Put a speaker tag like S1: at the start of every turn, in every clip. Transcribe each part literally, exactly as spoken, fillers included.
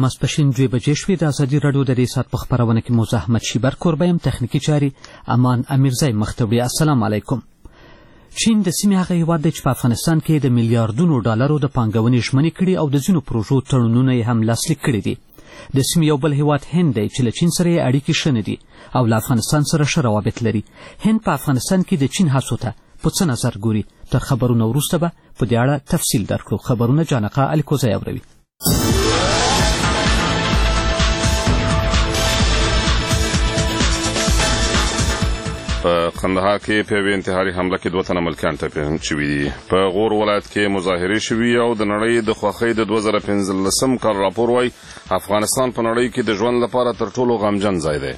S1: ماسپښین دوې بجې شوې. د ازادي راډیو د دې ساعت په خپرونه کې موزه احمد شیبر کوربه یم. تخنیکي چارې امان امیرزی مخ ته وړي. السلام علیکم. چین د سیمې هغه هیواد دی چې په افغانستان کې د میلیارډونو ډالرو د پانګونې ژمنې کړي او د ځینو پروژو تړونونه یې هم لاسلیک کړي دي. د سیمې یو بل هیواد هند دی چې له چین سره یې اړیکې ښه نه دي او له افغانستان سره ښه روابط لري. هند په افغانستان کې د چین هڅو ته په څه نظر ګوري؟ تر خبرونه وروسته به په دې اړه تفصیل درکړو. خبرونه جانقه الیکوزی اوروي.
S2: په قندهار کې په یوې انتحاري حمله کې دوه تنه ملکیان ټپیان شوي دي. په غور ولایت کې مظاهرې شوي او د نړۍ د خوښۍ د دوه زره پنځلسم کال راپور وایي افغانستان په نړۍ کې د ژوند لپاره تر ټولو غمجن ځای دی.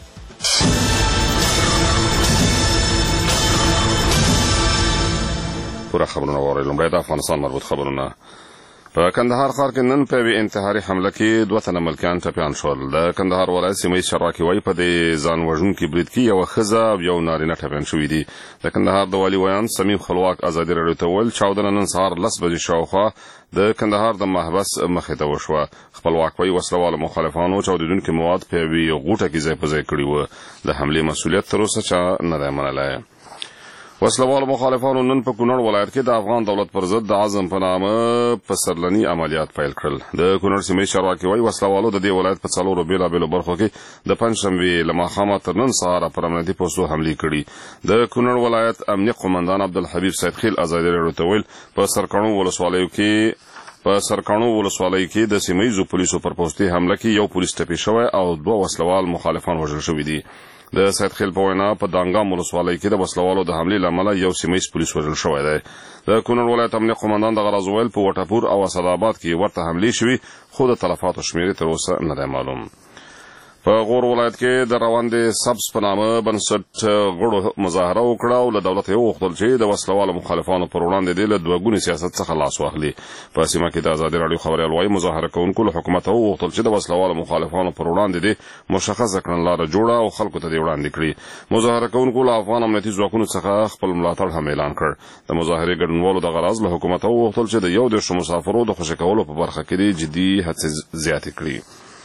S2: پوره خبرونه واورئ. لومړی د افغانستان مربوط خبرونه. په کندهار ښار کې نن په یوې انتحاري حمله کې دوه تنه ملکیان ټپیان شول. د کندهار ولایت سیمه ییز چارواکي وایي په دې ځان وژونکي برید کې یوه ښځه او یو نارینه ټپیان شوي دي. د کندهار د والي ویان سمیم خپلواک ازادي راډیو ته وویل چاودنه نن سهار لس بجې شاوخوا د کندهار د محبس مخې ته وشوه. خپلواک وایي وسلهوالو مخالفانو چاودېدونکي مواد په یوې غوټه کې ځای په ځای کړي وو. د حملې مسؤلیت تر اوسه چا نه دی منلی. وسلوالو مخالفانو نن په کونړ ولایت کې د افغان دولت پر ضد د عزم په نامه پسرلني عملیات پیل کړل. د کونړ سیمه ییز چارواکي وایي وسلوالو د دې ولایت په څلورو بېلابېلو برخو کې د پنجشنبې له ماښامه تر نن سهاره پر امنیتي پوستو حملې کړي. د کونړ ولایت امنیه قومندان عبدالحبیب سیدخیل ازادي راډیو ته ویل په سرکاڼو ولسوالیو کې په سرکاڼو ولسوالۍ کې د سیمه ییزو پولیسو پر پوستي حمله کې یو پولیس ټپي شوی او دوه وسلوال مخالفان وژل شوي دي. د سیدخیل په وینا په دانګام ولسوالۍ کې د وسلوالو د حملې له امله یو سیمه ییز پولیس وژل شوی دی. د کونړ ولایت امنیه قومندان دغه راز وویل په وټپور او اسداباد کې ورته حملې شوي خو د تلفاتو شمېرې تر اوسه نه دی معلوم. په غور ولایت کې د روان سبز په نامه بنسټ غړو مظاهره وکړه او له دولت یې وغوښتل چې د وسلوالو مخالفانو پر وړاندې دې له دوه ګوني سیاست څخه لاس واخلي. په سیمه کې د ازادي راډیو خبریال وایي مظاهره کوونکو له حکومت وغوښتل چې د وسلوالو مخالفانو پر وړاندې دې مشخصه کړنلاره جوړه او خلکو ته دې وړاندې کړي. مظاهره کوونکو له افغان امنیتي ځواکونو څخه خپل ملاتړ هم اعلان کړ. د مظاهرې ګډونوالو دغه راز له حکومت وغوښتل چې د یو دېرشو مسافرو د خوشي کولو په برخه کې دې جدي هڅې زیاتې کړي.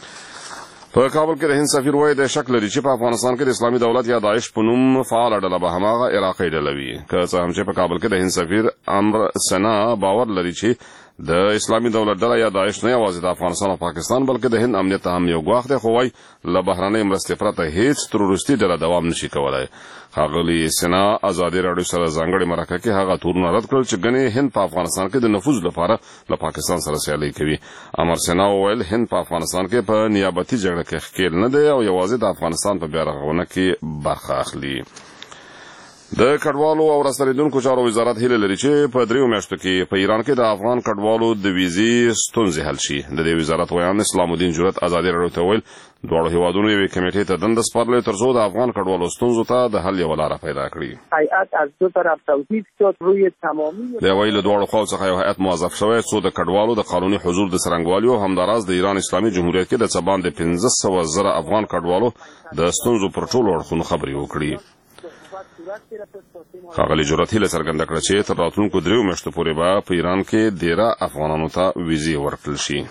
S2: په کابل کې د هند سفیر وایي د شک لري چې په افغانستان کې د اسلامي دولت یا داعش په نوم فعاله ډله به هماغه عراقي ډله وي. که څه هم چې په کابل کې د هند سفیر امر سنا باور لري چې د اسلامي دولت ډله یا داعش نه یوازې د افغانستان او پاکستان بلکې د هند امنیت ته هم یو ګواښ دی، خو وایي له بهرنۍ مرستې پرته هیڅ تروریستي ډله دوام نشي کولی. ښاغلي سنا ازادي راډیو سره ځانګړې مرکه کې هغه تورونه رد کړل چې ګنې هند په افغانستان کې د نفوذ لپاره له پاکستان سره سیالي کوي. امر سنا وویل هند په افغانستان کې په نیابتي جګړه کې ښکېل نه دی او یوازې د افغانستان په بیارغونه کې برخه اخلي. د کډوالو او راستنېدونکو چارو وزارت هیله لري چې په دریو میاشتو کې په ایران کې د افغان کډوالو د ویزې ستونزې حل شي. د دې وزارت ویان اسلام الدین جرأت ازادي راډیو ته ویل دواړو هیوادونو یوې کمیټې ته دنده سپارلې تر څو د افغان کډوالو ستونزو ته د حل یوه لاره پیدا کړي.
S3: هیئت از دو طرف توصیف شد روی تمامی
S2: د ویل له دواړو خواو څخه یو هیئت موظف شوی څو د کډوالو د قانوني حضور د څرنګوالي او همداراز د ایران اسلامي جمهوریت کې د څه باندې پنځه سوه زره افغان کډوالو د ستونزو پر ټولو اړخونو خبرې وکړي. ښاغلي جرأت هیله څرګنده کړه چې تر راتلونکو دریو میاشتو پورې به په ایران کې ډېره افغانانو ته ویزې ورکړل شي.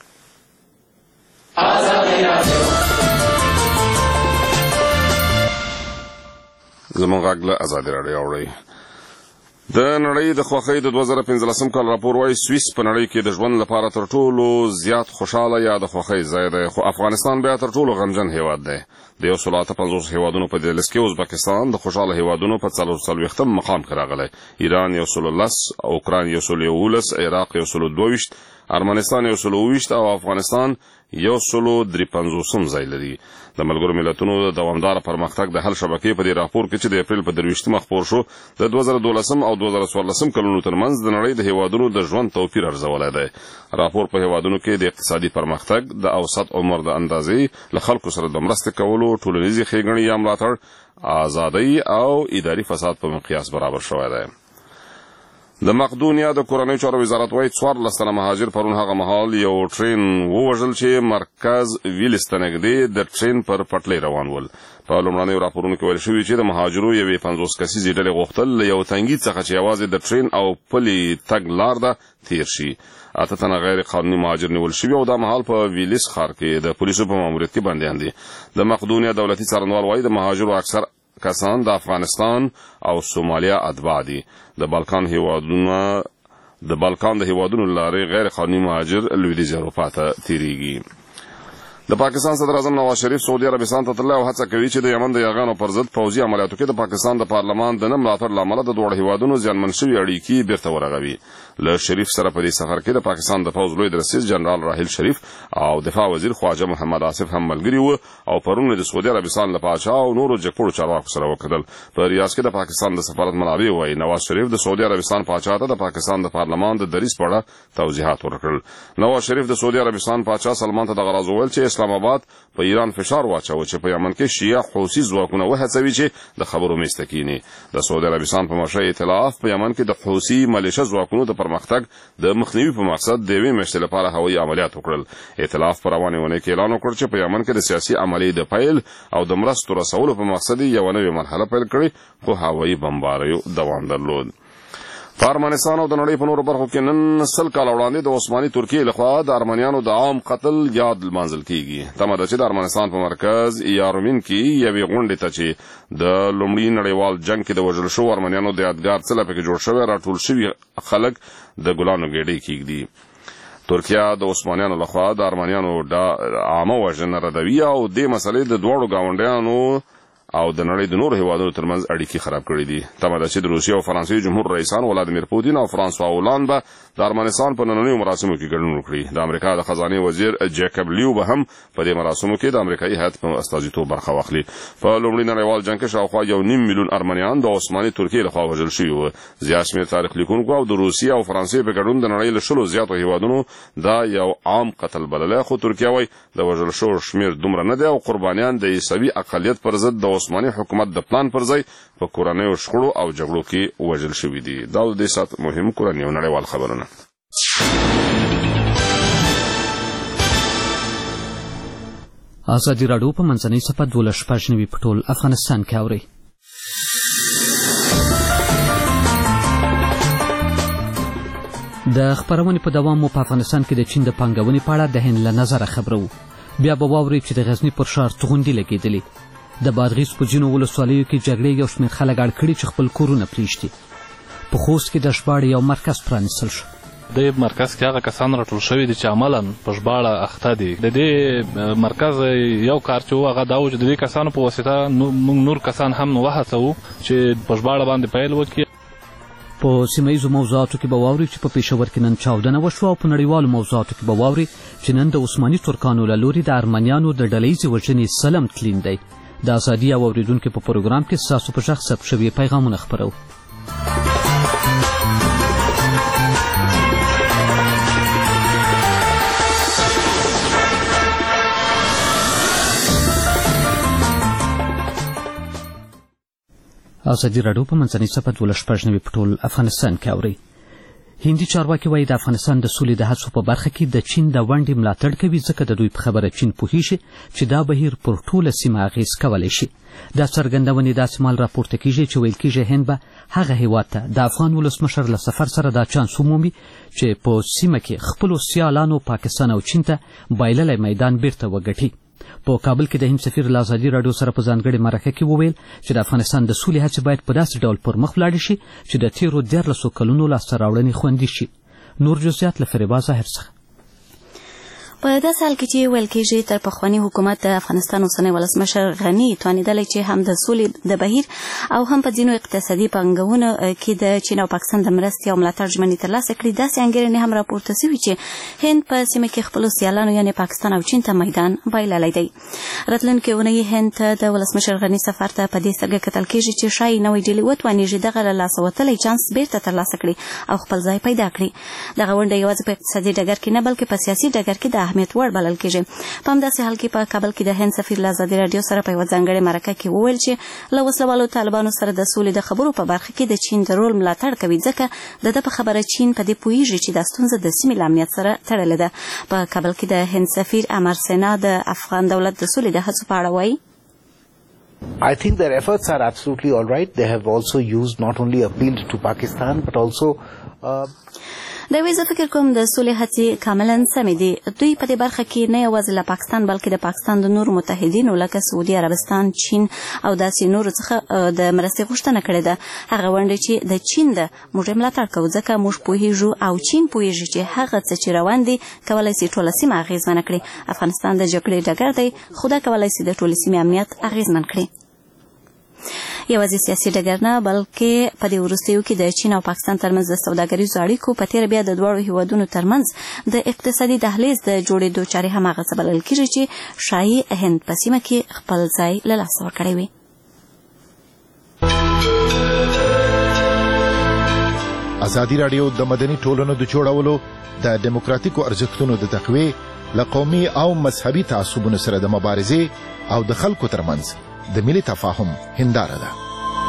S2: زموږ غږ له ازادي راډیو اورئ. د نړۍ د خوښۍ د دوه زره پنځلسم کال راپور وایي سویس په نړۍ کې د ژوند لپاره تر ټولو زیات خوشحاله یا د خوښۍ ځای دی، خو افغانستان بیا تر ټولو غمجن هیواد دی. د یو سل اته پنځوس هیوادونو په دې لست کې ازبکستان د خوشحاله هیوادونو په څلور څلوېښتم مقام کې راغلی. ایران یو سل لس، اوکراین یو سل یولس، عراق یو سل دوه ویشت، ارمنستان یو سل اوه ویشت او افغانستان یو سل درې پنځوسم ځای لري. د ملګرو ملتونو د دوامداره پرمختګ د حل شبکې په دې راپور کې چې د اپریل په درویشتمه خپور شو د دوه زره دولسم او دوه زره څوارلسم کلونو ترمنځ د نړۍ د هیوادونو د ژوند توپیر ارزولی دی. راپور په هیوادونو کې د اقتصادي پرمختګ، د اوسط عمر د اندازې، له خلکو سره د مرستې کولو، ټولنیزې ښېګڼې یا ملاتړ، ازادۍ او اداري فساد په مقیاس برابر شوی دی. د مقدونیا د کورنیو چارو وزارت وايي څوارلس تنه مهاجر پرون هغه مهال یو ټرین ووژل چې مرکز ویلز ته نږدې د ټرین پر پټلۍ روان ول. په لومړنیو راپورونو کې ویل شوي چې د مهاجرو یوې پنځوس کسیزې ډلې غوښتل له یو تنګي څخه چې یوازې د ټرین او پلي تګ لار ده تیر شي. اته تنه غیر قانوني مهاجر نیول شوي او دا مهال په ویلز ښار کې د پولیسو په ماموریت کې بندیان دي. د مقدونیا دولتي څارنوال وايي د مهاجرو اکثر کسان د افغانستان او سومالیا اتباع دي. د بالکان هیوادونو د بالکان د هیوادونو لارې غیر قانوني مهاجر لویدیځ اروپا ته تیریږي. د پاکستان صدر اعظم نواز شریف سعودي عربستان ته تللی او هڅه کوي چې د یمن د یاغانو پر ضد پوځي عملیاتو کې د پاکستان د پارلمان د نه ملاتړ له امله د دواړو هیوادونو زیانمن شوي اړیکې بیرته ورغوي. له شریف سره په دې سفر کې د پاکستان د پوځ لوی درسیز جنرال راحیل شریف او دفاع وزیر خواجه محمد آصف هم ملګري وو او پرون د سعودي عربستان له پاچا او نورو جګپوړو چارواکو سره وکتل. په ریاض کې د پاکستان د سفارت منابع وايي نواز شریف د سعودي عربستان پاچا ته د پاکستان د پارلمان د دریځ په اړه توضیحات ورکړل. نواز شریف د سعودي عربستان پاچا سلمان ته دغه راز وویل چې اسلام آباد په ایران فشار واچوه چې په یمن کې شیعه حوثي ځواکونه وهڅوي چې د خبرو میز ته کیني. د سعودي عربستان په مشرۍ ائتلاف په یمن کې د حوثي ملیشه ځواکونو د پرمختګ د مخنیوي په مقصد د یوې میاشتې لپاره هوایي عملیات وکړل. ائتلاف په روانې اونۍ کې اعلان وکړ چې په یمن کې د سیاسي عملیې د پیل او د مرستو رسولو په مقصد یوه نوې مرحله پیل کړې خو هوایي بمباریو دوام درلود. په ارمنستان او د نړۍ په نورو برخو کې نن سل کاله وړاندې د عثماني ترکیې لخوا د ارمنیانو د عام قتل یاد لمانځل کیږي. تمه ده چې د ارمنستان په مرکز یارومین کې یوې غونډې ته چې د لومړي نړیوال جنګ کې د وژل شوو ارمنیانو د یادګار څلی پکې جوړ شوی راټول شوي خلک د ګلانو ګېډۍ کیږدي. ترکیه د عثمانیانو لخوا د ارمنیانو عامه وژنه ردوي او دې مسلې د دواړو ګاونډیانو او د نړۍ د نورو هیوادونو ترمنځ اړیکې خراب کړې دي. تمه ده چې د روسیې او فرانسې جمهور رئیسان ولادیمیر پوتین او فرانسوا هولانډ به د ارمنستان په نننیو مراسمو کې ګډون وکړي. د امریکا د خزانې وزیر جیکب لیو به هم په دې مراسمو کې د امریکایي هیات په استازیتوب برخه واخلي. په لومړي نړیوال جنګ کې شاوخوا یو نیم میلیون ارمنیان د عثماني ترکیې لخوا وژل شوي وو. زیات شمېر تاریخ لیکونکو او د روسیې او فرانسې په ګډون د نړۍ له شلو زیاتو هیوادونو دا یو عام قتل بللی، خو ترکیه وایي د وژل شوو شمېر دومره نه دی او قربانیان د عیسوي اقلیت پر ضد د عثماني حکومت د پلان پر ځای په کورنیو شخړو او جګړو کې وژل شوي دي. دا د دې ساعت مهم کورنیو نړیوال خبرونه.
S1: ازادي راډیو په منځنۍ صفحه دولس شپږ نوي په ټول افغانستان کې اورئ. د خپرونې په دوام مو په افغانستان کې د چین د پانګونې په اړه د هند له نظره خبرو. بیا به واورئ چې د غزني پر ښار توغندي لګېدلې. د بادغیس په ځینو ولسوالیو کې جګړې یو شمېر خلک اړ کړي چې خپل کورونه پرېږدي. په خوست کې د ژباړې یو مرکز پرانیستل شو.
S4: د مرکز کې هغه کسان راټول شوي دي چې عملاً په ژباړه اخته دي. د دې مرکز یو کار چې و هغه دا و چې د دې کسانو په واسطه موږ نور کسان هم وهڅوو چې په ژباړه باندې پیل وکړي.
S1: په سیمه ییزو موضوعاتو کې به واورئ چې په پېښور کې نن چاودنه وشوه او په نړیوالو موضوعاتو کې به واورئ چې نن د عثماني ترکانو له لوري د ارمنیانو د ډلهییزې وژنې سلم تلین دی. د ازادي او اوریدونکو په پروګرام کې ستاسو په غږ ثبت شوي پیغامونه خپرو. ازادي راډیو په منځنۍ صفحه دولس شپږ نوي په ټول افغانستان کې اورئ. هندي چارواکي وایي د افغانستان د سولې د هڅو په برخه کې د چین د ونډې ملاتړ کوي، ځکه د دوی په خبره چین پوهیږي چې دا بهیر پر ټوله سیمه اغیز کولی شي. دا څرګندونې داسې مهال راپورته کیږي چې ویل کیږي هند به هغه هیواد ته د افغان ولسمشر له سفر سره دا چانس ومومي چې په سیمه کې خپلو سیالانو پاکستان او چین ته بایللی میدان بیرته وګټي. په کابل کې د هند سفیر له ازادي راډیو سره په ځانګړې مرکه کې وویل چې د افغانستان د سولې هڅې باید په داسې ډول پر مخ ولاړې شي چې د تیرو دیارلسو کلونو لاسته راوړنې خوندي شي. نور جزئیات له فریبا ظاهر څخه.
S5: په داسې حال کې چې ویل کېږي تر پخواني حکومت د افغانستان اوسنی ولسمشر غني توانېدلی چې هم د سولې د بهیر او هم په ځینو اقتصادي پانګونو کې د چین او پاکستان د مرستې او ملاتړ ژمنې ترلاسه کړي. داسې انګېرنې هم راپورته سوي چې هند په سیمه کې خپلو سیالانو یعنې پاکستان او چین ته میدان بایللی دی. راتلونکې اونۍ هند ته د ولسمشر غني سفر ته په دې سترګه کتل کېږي چې ښایي نوې ډلې وتوانېږي دغه له لاسه وتلی چانس بیرته ترلاسه کړي او خپل ځای پیدا کړي. دغه ونډه یوازې په اقتصادي ډګر کې نه بلکې په سیاسي ډګر کې د اهمیت وړ بلل کېږي. په همداسې حال کې په کابل کې د هند سفیر له ازادي راډیو سره په یوه ځانګړې مرکه کې وویل چې له وسلوالو طالبانو سره د سولې د خبرو په برخه کې د چین د رول ملاتړ کوي، ځکه د ده په خبره چین په دې پوهیږي چې دا ستونزه د سیمې له امنیت سره تړلې ده. په کابل کې د هند سفیر امر سینا د افغان دولت د سولې د هڅو په اړه وایي.
S6: I think their efforts are absolutely all right. They have also used not only appealed to Pakistan but also uh,
S5: دا وی زه فکر کوم د سولې هڅې کاملا سمې دي. دوی په دې برخه کې نه یوازې له پاکستان بلکې د پاکستان د نورو متحدینو لکه سعودي عربستان، چین او داسې نورو څخه د مرستې غوښتنه کړې ده. هغه ونډې چې د چین ده موږ یې ملاتړ کوو، ځکه موږ پوهیږو او چین پوهیږي چې هغه څه چې روان دي کولی شي ټوله سیمه اغېزمنه کړي. افغانستان د جګړې ډګر دی، خو دا کولی شي د ټولې سیمې امنیت اغېزمن کړي. یوازې سیاسي ډګر نه بلکې په دې وروستیو کې د چین او پاکستان ترمنځ د سوداګریزو اړیکو په تېره بیا د دواړو هیوادونو ترمنځ د اقتصادي دهلیز د جوړېدو چارې هماغه څه بلل کېږي چې ښایي هند په سیمه کې خپل ځای له لاسه ورکړی وي.
S7: ازادي راډیو د مدني ټولنو د جوړولو د دیموکراتیکو ارزښتونو د تقویې له قومي او مذهبي تعصبونو سره د مبارزې او د خلکو ترمنځ د ملي تفاهم هنداره ده.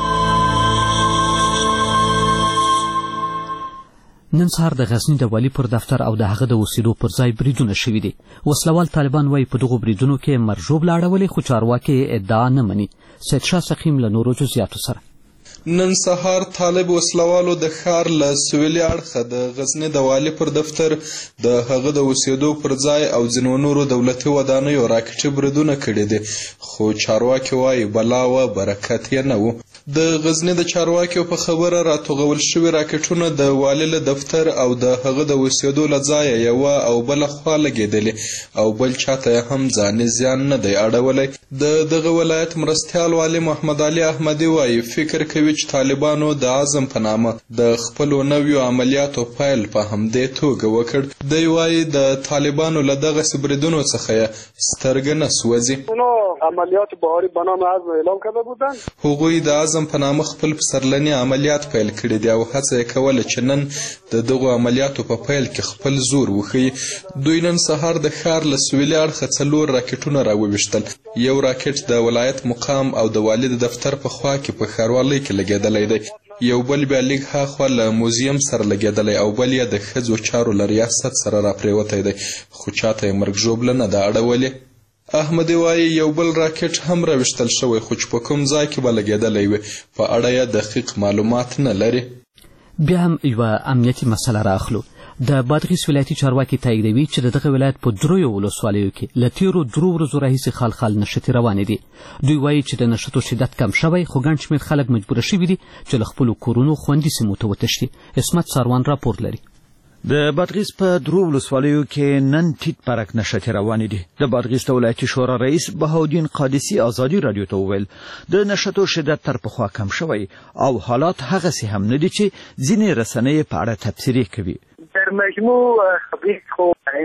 S1: نن سهار د غزني د والي پر دفتر او د هغه د اوسېدو پر ځای بریدونه شوي دي. وسلوال طالبان وایي په دغو بریدونو کې مرژوب لاړولې، خو چارواکي ادعا نه مني. سید شاه سقیم له نورو جزئیاتو سره.
S8: نن سهار طالب وسلوالو د ښار له سویلي اړخه د غزني د والي پر دفتر د هغه د اوسېدو پر ځای او ځینو نورو دولتي ودانیو راکټي بریدونه کړي دي، خو چارواکي وایي بلا و برکت یې نه و. د غزني د چارواکیو په خبره راټوغول شوي راکټونه د والي له دفتر او د هغه د اوسېدو له ځایه یوه او بله خوا لګېدلې او بل چاته هم ځاني زیان نه دی اړولی. د دغه ولایت مرستیال والي محمد علي احمدي وایي فکر کوي چې طالبانو د عزم په نامه د خپلو نویو عملیاتو پیل په همدې توګه وکړ. دی وایي د طالبانو له دغسې بریدونو څخه یې سترګه نه سوځي.
S3: عملیات بهاری به نام عزم اعلام کرده بودند.
S8: هغوی د عزم په نامه خپل پسرلني عملیات پیل کړي دي او هڅه یې کوله چې نن د دغو عملیاتو په پیل کې خپل زور وښیي. دوی نن سهار د ښار له سویلي اړخه څلور راکټونه راوویشتل. یو راکټ د ولایت مقام او د والي د دفتر په خوا کې په ښاروالۍ کې لګېدلی دی، یو بل بیا لږ هاخوا له موزیم سره لګېدلی او بل یې د ښځو چارو له ریاست سره راپرېوتی دی، خو چاته یې مرګ ژوبله نه ده اړولې. احمدي وایي یو بل راکټ هم راویشتل شوی، خو چې په کوم ځای کې به لګېدلی وي په اړه یې دقیق معلومات نه لري.
S1: بیا هم یوه امنیتي مسله رااخلو. د بادغیس ولایتي چارواکي تاییدوي چې د دغه ولایت په دریو ولسوالیو کې له تېرو درو ورځو راهیسې خال خال نښتې روانې دي. دوی وایي چې د نښتو شدت کم شوی، خو ګڼ شمېر خلک مجبوره شوي دي چې له خپلو کورونو خوندي سیمو ته وتښتي. عصمت ساروان راپور لري.
S9: د بادغیس په درو ولسوالیو کې نن ټیټ پرک نښتې روانې دي. د بادغیس د ولایتي شورا رئیس بهاودین قادسي ازادي راډیو ته وویل د نښتو شدت تر پخوا کم شوی او حالات هغسې هم نه دي چې ځینې رسنۍ په اړه تبصرې کوي.
S3: در مجموع خبریز خو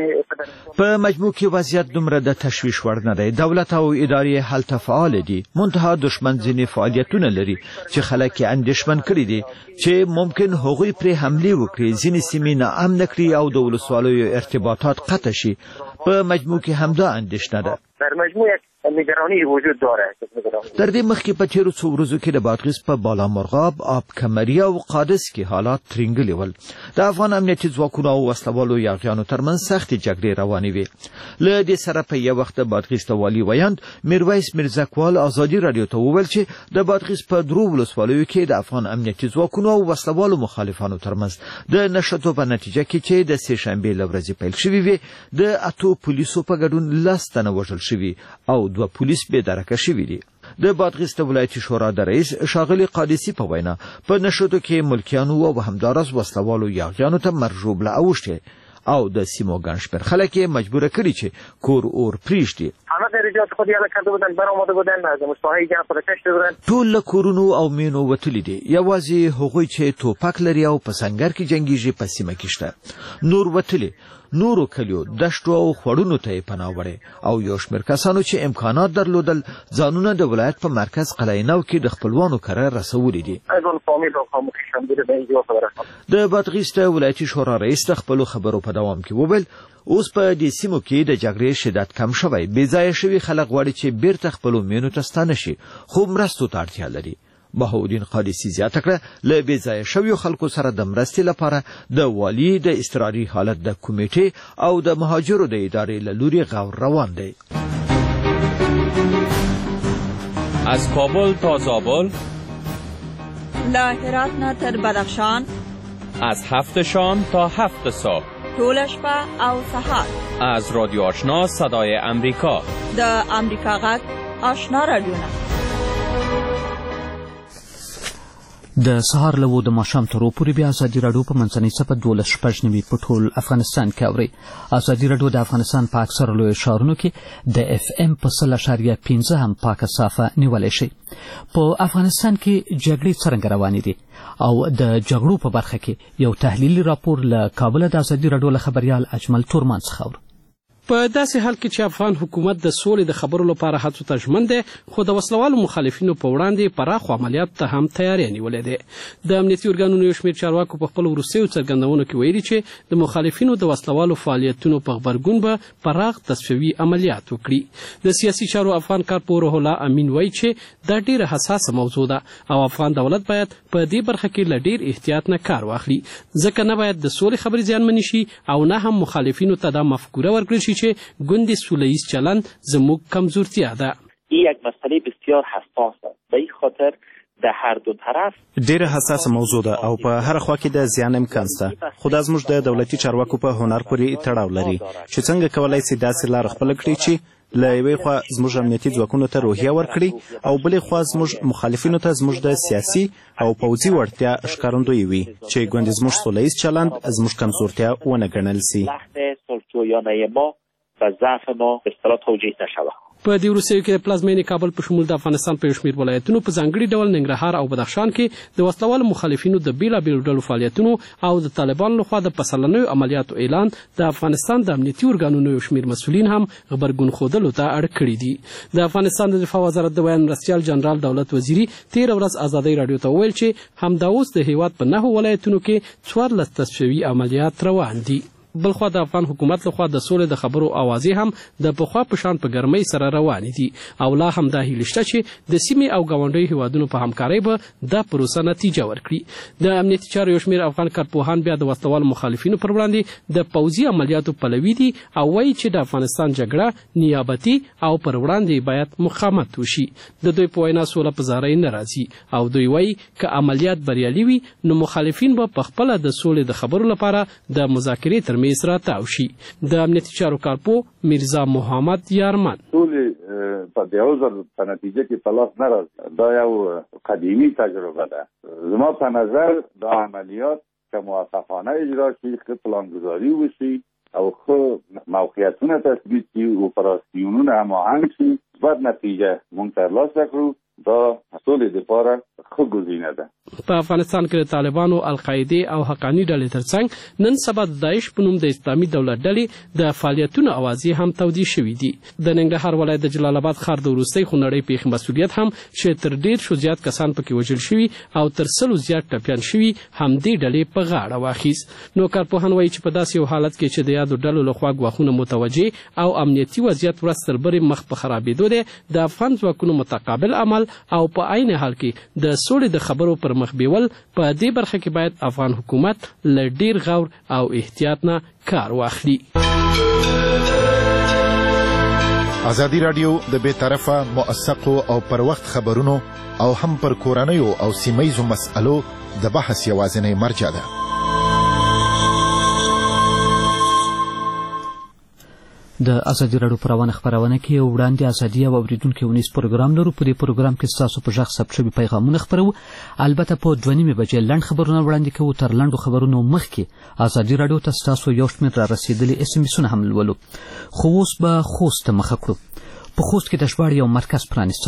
S9: په مجموع کې وضعیت دومره د تشویش وړ نه دی. دولت او ادارې هلته فعال دي، منتها دشمن ځینې فعالیتونه لري چې خلک یې اندېښمن کړي دي چې ممکن هغوی پرې حملې وکړي، ځینې سیمې ناامنه کړي او د ولسوالیو ارتباطات قطع شي. په مجموع کې همدا اندېښنه ده.
S3: در مجموع نگرانی وجود داره.
S9: در دې مخکې په تیرو څو ورځو کې د بادغیس په بالا مرغاب، آب کمري او قادس کې حالات ترنګلي ول. د افغان امنیتي ځواکونو او وسلوالو یاغیانو ترمنځ سختې جګړې روانې وې. له دې سره په یو وخت د بادغیس د والي ویاند میرویس میرزکوال ازادي راډیو ته وویل چې د بادغیس په درو ولسوالیو کې د افغان امنیتي ځواکونو او وسلوالو مخالفانو ترمنځ د نښتو په نتیجه کې چې د سې شنبې له ورځې پیل شوي وې د اتو پولیسو په ګډون لس تنه وژل شوي او دوه پولیس بې درکه شوي دي. د بادغیس د ولایتي شورا د رئیس ښاغلي قادسي په وینا په نښتو کې ملکیانو او همداراز وسلوالو یاغیانو ته مرژوبله اوښتې او د سیمو ګڼ شمېر خلک یې مجبوره کړي چې کور اور پرېږدي.
S3: همه درجات خود یاد کرده بودن برآمده بودن از مصطفی جان خود کشته بودن.
S9: ټول له کورونو او مینو وتلي دي، یوازې هغوی چې توپک لري او په سنګر کې جنګیږي په سیمه کې شته. نور وتلي نورو کلیو دشتو او خوړونو ته پناه وړي او یو شمېر کسانو چې امکانات درلودل ځانونه د ولایت په مرکز قلعه نو کې د خپلوانو کره رسولي دي. د بادغیس د ولایتي شورا رئیس د خپلو خبرو په دوام کې وویل اوس په دې سیمو کې د جګړې شدت کم شوی، بې ځایه شوي خلک غواړي چې بیرته خپلو مینو ته ستانه شي، خو مرستو ته اړتیا لري. بهاءالدین قادسي زیاته کړه له بې ځایه شویو خلکو سره د مرستې لپاره د والي د اضطراري حالت د کمیټې او د مهاجرو د ادارې له لوري غور روان دی.
S10: از کابل تا زابل،
S11: له هرات نه تر بدخشان،
S10: از هفت شام تا هفت صبح،
S11: طول شپه او سهار،
S10: از رادیو آشنا صدای امریکا،
S11: د امریکا غږ آشنا رادیو.
S1: د سهار له د ماښام تر پورې بیا ازادي راډیو په منځنۍ څپه دولس شپږ نوي په ټول افغانستان کې اورئ. ازادي راډیو د افغانستان په اکثره لویو ښارونو کې د اف ام په سل اشاریه پنځه هم پاکه صافه نیولی شئ. په افغانستان کې جګړې څرنګه روانې دي او د جګړو په برخه کې یو تحلیلي راپور له کابله د ازادي راډیو له خبریال اجمل تورمان څخه اورو.
S12: په داسې حال کې چې افغان حکومت د سولې د خبرو لپاره هڅو ته ژمن دی، خو د وسلوالو مخالفینو په وړاندې پراخو عملیاتو ته هم تیاری نیولې ده. د امنیتي ارګانونو یو شمېر چارواکو په خپلو وروستیو څرګندونو کې ویلي چې د مخالفینو د وسلوالو فعالیتونو په غبرګون به پراخ تصفیوي عملیات وکړي. د سیاسي چارو افغان کارپور روح الله امین وایي چې دا ډیره حساسه موضوع ده او افغان دولت باید په دې برخه کې له ډیر احتیاط نه کار واخلي، ځکه نه باید د سولې خبرې زیانمنې شي او نه هم مخالفینو ته دا مفکوره ورکړل شي چې گوند سوله‌ایز چلند زموږ کمزورتیا ده.
S13: این یک مسئله بسیار حساس است. به این خاطر د هر دو طرف
S14: ډیره حساسه موضوع ده او په هر خوا کې د زیان امکان شته، خو دا زموږ د دولتي چارواکو په هنر پورې تړاو لري چې څنګه کولای شي داسې لار خپل کړي چې له یوې خوا زموږ امنیتي ځواکونو ته روحیه ورکړي او بلې خوا زموږ مخالفینو ته زموږ د سیاسي او پوځي وړتیا ښکارندوی وي چې ګوندې زموږ سوله‌ایز چلند زموږ کمزورتیا ونه ګڼل شي
S13: و ضعف ما به اصطلاح توجیه نشود.
S12: په دې وروستیو کې د پلازمینې کابل په شمول د افغانستان په یو شمېر ولایتونو په ځانګړي ډول ننګرهار او بدخشان کې د وسلوالو مخالفینو د بېلابېلو ډلو فعالیتونو او د طالبانو لخوا د پسرلنیو عملیاتو اعلان د افغانستان د امنیتي ارګانونو یو شمېر مسؤلین هم غبرګون ښودلو ته اړ کړي دي. د افغانستان د دفاع وزارت د بیان مرستیال جنرال دولت وزیري تېره ورځ ازادۍ راډیو ته وویل چې همدا اوس د هېواد په نهو ولایتونو کې څوارلس تصفیوي عملیات روان دي. بلخوا د افغان حکومت لخوا د سولې د خبرو اوازې هم د پخوا په شان په ګرمۍ سره روانې دي او لا هم دا هیله شته چې د سیمې او ګاونډیو هیوادونو په همکارۍ به دا پروسه نتیجه ورکړي. د امنیتي چارو یو شمېر افغان کارپوهان بیا د وسلوالو مخالفینو پر وړاندې د پوځي عملیاتو پلوي دي او وایي چې د افغانستان جګړه نیابتي او پر وړاندې باید مقاومت وشي. د دوی په وینا سوله په زارۍ نه راځي او دوی وایي که عملیات بریالي وي نو مخالفین به پخپله د سولې د خبرو لپاره د مذاکرې تر میز راتاو شي. د امنیتي چارو کارپو میرزا محمد یارمن
S15: سولې په دې اوزر په نتیجه کې په لاس نه راځي، دا یو قدیمي تجربه ده. زما په نظر دا عملیات که موفقانه اجرا شي، ښه پلانګذاري وشي او ښه موقعیتونه تثبیت شي، اپراسیونونه هماهنګ شي، مثبت نتیجه موږ ترلاسه کړو. دا سولې دپاره ښه ګزینه ده.
S12: په افغانستان کې د طالبانو، القاعدې او حقاني ډلې ترڅنګ نن سبا د داعش په نوم د اسلامي دولت ډلې د فعالیتونو اوازې هم تودې شوي دي. د ننګرهار ولایت د جلال آباد ښار د وروستۍ خونړۍ پیښې مسؤلیت هم چې تر ډېر شو زیات کسان پکې وژل شوي او تر سلو زیات ټپیان شوي همدې ډلې په غاړه واخیست. نو کارپوهان وایي چې په داسې یو حالت کې چې د یادو ډلو لخوا ګواښونه متوجه او امنیتي وضعیت ورځ تر بلې مخ په خرابېدو دی، د افغان ځواکونو متقابل عمل او په عین حال کې د سولې د خبرو پر مخ بیول په دې برخه کې باید افغان حکومت له ډیر غور او احتیاط نه کار واخلي.
S7: ازادي راډیو د بې طرفه، موثقو او پر وخت خبرونو او هم پر کورنیو او سیمهیزو مسألو د بحث یوازینی مرجع ده.
S1: د ازادي راډیو په روانه خپرونه کې وړاندې ازادي او اوریدونکو ونیس پروګرام لرو. په دې پروګرام کې ستاسو په غږ ثبت شوي پیغامونه خپرو، البته په دوه نیمې بجې لنډ خبرونه وړاندې کوو. تر لنډو خبرونو مخکې ازادي راډیو ته ستاسو یو شمېر را رسېدلي اس ام اسونه هم لولو. خو اوس به خوست ته مخه کړو. په خوست کې د ژباړې یو مرکز پرانیستل شو.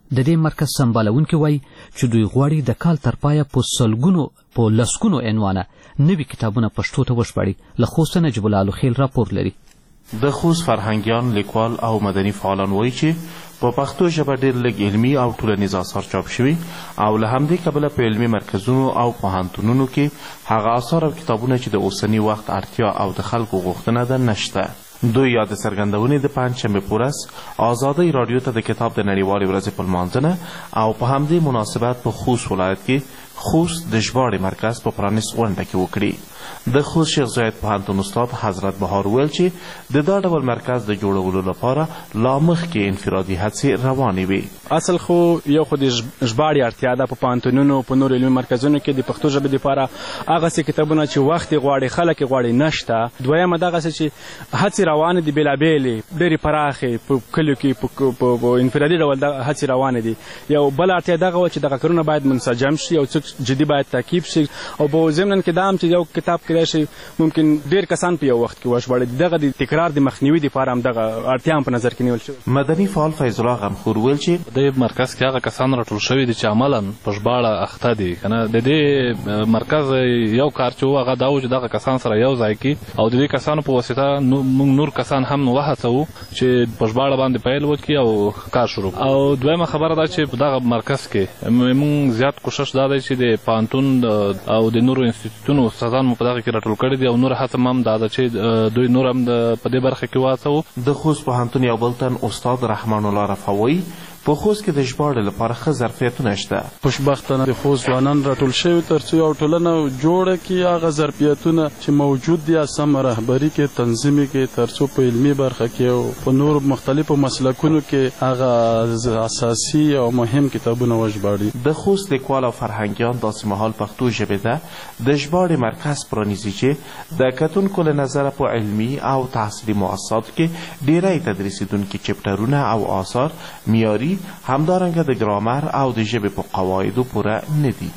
S1: د دې مرکز سمبالونکي وایي چې دوی غواړي د کال تر پایه په سلګونو په لسګونو عنوانه نوي کتابونه پښتو ته وژباړي. له خوست نجیب الله الخیل راپور لري.
S16: د خوست فرهنګیان، لیکوال او مدني فعالان وایي چې په پښتو ژبه ډېر لږ علمي او ټولنیز آثار چاپ شوي او له همدې کبله په علمي مرکزونو او پوهنتونونو کې هغه آثار او کتابونه چې د اوسني وخت اړتیا او د خلکو غوښتنه ده نشته. دوی یا د څرګندونې د پنجشنبې په ورځ ازادۍ راډیو ته د کتاب د نړیوالې ورځې په لمانځنه او په همدې مناسبت په خوست ولایت کې خوست د ژباړې مرکز په پرانیست غونډه کې وکړي. د خوست شیخ زاید پوهنتون استاد حضرت بهار ویل چې د دا ډول مرکز د جوړولو لپاره لا مخکې انفرادي هڅې روانې وي.
S17: اصل خو یو خو د ژباړې اړتیا ده په پوهنتونونو په نورو علمي مرکزونو کې د پښتو ژبې دپاره هغسې کتابونه چې وخت یې غواړي خلک یې غواړي نشته. دویمه دغسې چې هڅې روانې دي بېلابېلې ډېرې پراخې په کلیو کې په انفرادي ډول دغه هڅې روانې دي. یو بله اړتیا دغه وه چې دغه کارونه باید منسجم شي او څوک جدي باید تعقیب شي او په ضمن کې دا هم چې یو کتاب کیدای شي ممکن ډېر کسان په یو وخت کې وژباړي. دغه د تکرار د مخنیوي دپاره هم دغه اړتیا هم په نظر کې نیول شوې.
S16: مدني فعال فیض الله غمخور ویل چې
S4: د مرکز کې هغه کسان راټول شوي دي چې عملا په ژباړه اخته دي که نه. د دې مرکز یو کار چې و هغه دا و چې دغه کسان سره یو ځای کړي او د دې کسانو په واسطه موږ نور کسان هم وهڅوو چې په ژباړه باندې پیل وکړي او کار شروع کړي. او دویمه خبره ده چې په دغه مرکز کې موږ زیات کوشش دا دی چې د پوهنتون او د نورو انسټیټیوټونو استادان مو په دغه کې راټول کړي دي او نور هڅه هم دا ده چې دوی نور هم په دې برخه کې واچوو.
S16: د خوست پوهنتون یو بل تن استاد رحمان الله رفاوی په خوست کې د ژباړې لپاره ښه ظرفیتونه شته.
S18: خوشبختانه د خوست ځوانان راټول شوي تر څو یو ټولنه جوړه کړي هغه ظرفیتونه چې موجود دي سمه رهبري کې تنظیم کې تر څو په علمي برخه کې او په نورو مختلفو مسلکونو کې هغه اساسي او مهم کتابونه وژباړي.
S16: د خوست لیکوال او فرهنګیان داسې مهال پښتو ژبې ته د ژباړې مرکز پرانیزي چې د کتونکو له نظره په علمي او تحصیلي مؤسساتو کې ډېری تدریسېدونکي چپټرونه او آثار معیاري همدارنګه د ګرامر او د ژبې په قواعدو پوره نه دي.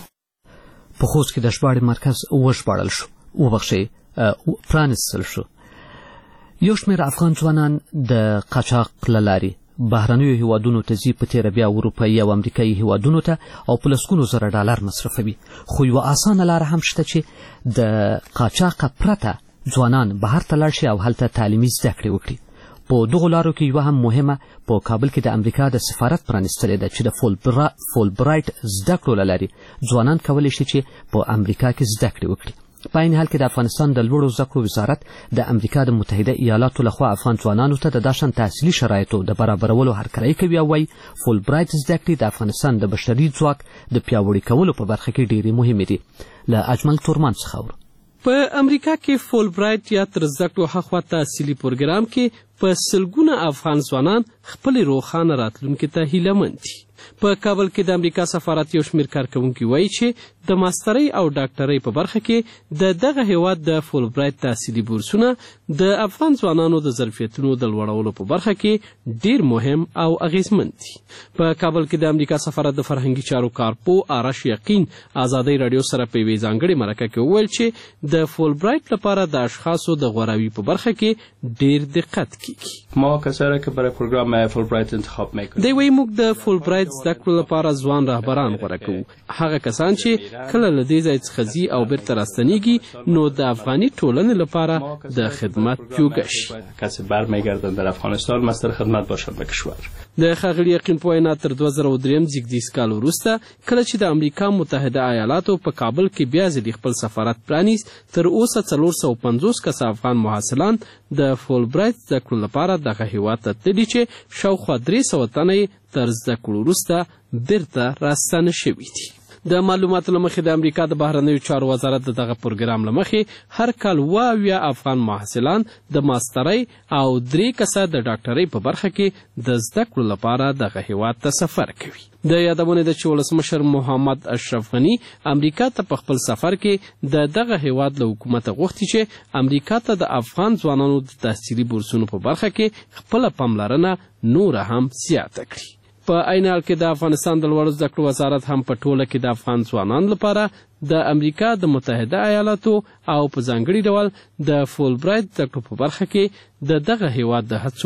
S1: په خوست کې د ژباړې مرکز وژباړل شو وبخښئ پرانیستل شو. یو شمېر افغان ځوانان د قاچاق له لارې بهرنیو هیوادونو ته ځي، په تېره بیا اروپایي او امریکایي هیوادونو ته او په لسګونو زره ډالر مصرفوي. خو یوه اسانه لاره هم شته چې د قاچاقه پرته ځوانان بهر ته لاړ شي او هلته تعلیمي زده کړې وکړي. په دغو لارو کې یوه هم مهمه په کابل کې د امریکا د سفارت پرانیستلې ده چې د فولبرایټ زده کړو له لارې ځوانان کولی شي چې په امریکا کې زده کړې وکړي. په عین حال کې د افغانستان د لوړو زده کړو وزارت د امریکا د متحده ایالاتو لخوا افغان ځوانانو ته د داشان تحصیلي شرایطو د برابرولو هرکلی کوي او وایي فولبرایټ زده کړې د افغانستان د بشري ځواک د پیاوړي کولو په برخه کې ډېرې مهمې دي. له اجمل تورمان څخه اورو.
S12: په امریکا کې فولبرایټ یا تر زده کړو هاخوا تحصیلي پروګرام کې په سلګونه افغان ځوانان خپلې روښانه راتلونکي ته هیله مند دي. په کابل کې د امریکا سفارت یو شمېر کارکوونکي وایي چې د ماسترۍ او ډاکټرۍ په برخه کې د دغه هیواد د فولبرایټ تحصیلي بورسونه د افغان ځوانانو د ظرفیتونو د لوړولو په برخه کې ډیر مهم او اغیزمن دي. په کابل کې د امریکا سفارت د فرهنګي چارو کارپو آرش یقین ازادۍ رادیو سره په یوې ځانګړې مرکه کې وویل چې د فولبرایټ لپاره د اشخاصو د غوراوي په برخه کې ډیر دقت کیږي.
S19: ما کسایی که برای پروگرام فولبرایټ انتخاب میکنیم
S12: دی وایي موږ د فولبرایټ زده کړو لپاره ځوان رهبران غوره کوو. هغه کسان چې کله له دې ځای څخه ځي او بیرته راستنیږي نو د افغاني ټولنې لپاره د خدمت جوګه شي.
S19: کسی برمیگردن در افغانستان مستر خدمت باشد به کشور.
S12: د ښاغلي یقین په وینا تر دوه زره دریم زیږدیز کال وروسته کله چې د امریکا متحده ایالاتو په کابل کې بیا ځلې خپل سفارت پرانیست، تر اوسه څلور سوه پنځوس کسه افغان محصلان د فولبرایټ زده کړو لپاره دغه هیواد ته تللي چې شاوخوا درې سوه تنه یې تر زده کړو وروسته بیرته راستانه شوي دي. د معلوماتو له مخې د امریکا د بهرنیو چارو وزارت د دغه پروګرام له مخې هر کال اووه اویا افغان محصلان د ماسترۍ او درې کسه د ډاکټرۍ په برخه کې د زده کړو لپاره دغه هیواد ته سفر کوي. د یادونې ده چې ولسمشر محمد اشرف غني امریکا ته په خپل سفر کې د دغه هیواد له حکومته غوښتي چې امریکا ته د افغان ځوانانو د تحصیلي بورسونو په برخه کې خپله پاملرنه نوره هم زیاته کړي. په عین حال کې د افغانستان د لوړو زده کړو وزارت هم په ټوله کې د افغان ځوانانو لپاره د امریکا د متحده ایالاتو او په ځانګړي ډول د فولبرایټ زده کړو په برخه کې د دغه هیواد د هڅو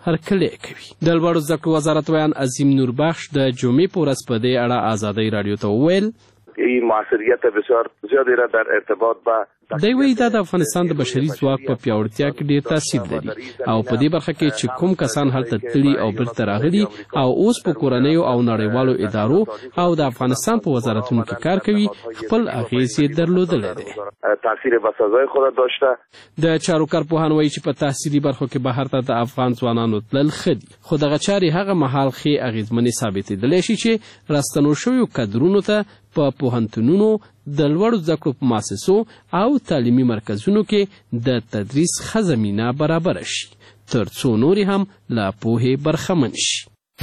S12: هرکلی کوي. د لوړو زده کړو وزارت ویان عظیم نوربخش د جمعې په ورځ په دې اړه ازادۍ راډیو ته وویل
S20: این موثریت بسیار زیادی را در ارتباط با
S12: دی وایي دا د افغانستان د بشري ځواک په پیاوړتیا کې ډېر تاثیر لري او په دې برخه کې چې کوم کسان هلته تللي او بیرته راغلي او اوس په کورنیو او نړیوالو ادارو او د افغانستان په وزارتونو کې کار کوي خپل اغېز یې درلودلی دی.
S20: تاثیر بسازای خود داشته.
S12: د چارو کارپوهان وایي چې په تحصیلي برخو کې بهر ته د افغان ځوانانو تلل ښه دي خو دغه چارې هغه مهال ښې اغېزمنې ثابتېدلی شي چې راستنو شویو کدرونو ته په پوهنتونونو د لوړو زده کړو په مؤسسو او تعلیمي مرکزونو کې د تدریس ښه زمینه برابره شي تر څو نورې هم له پوهې برخمن شي.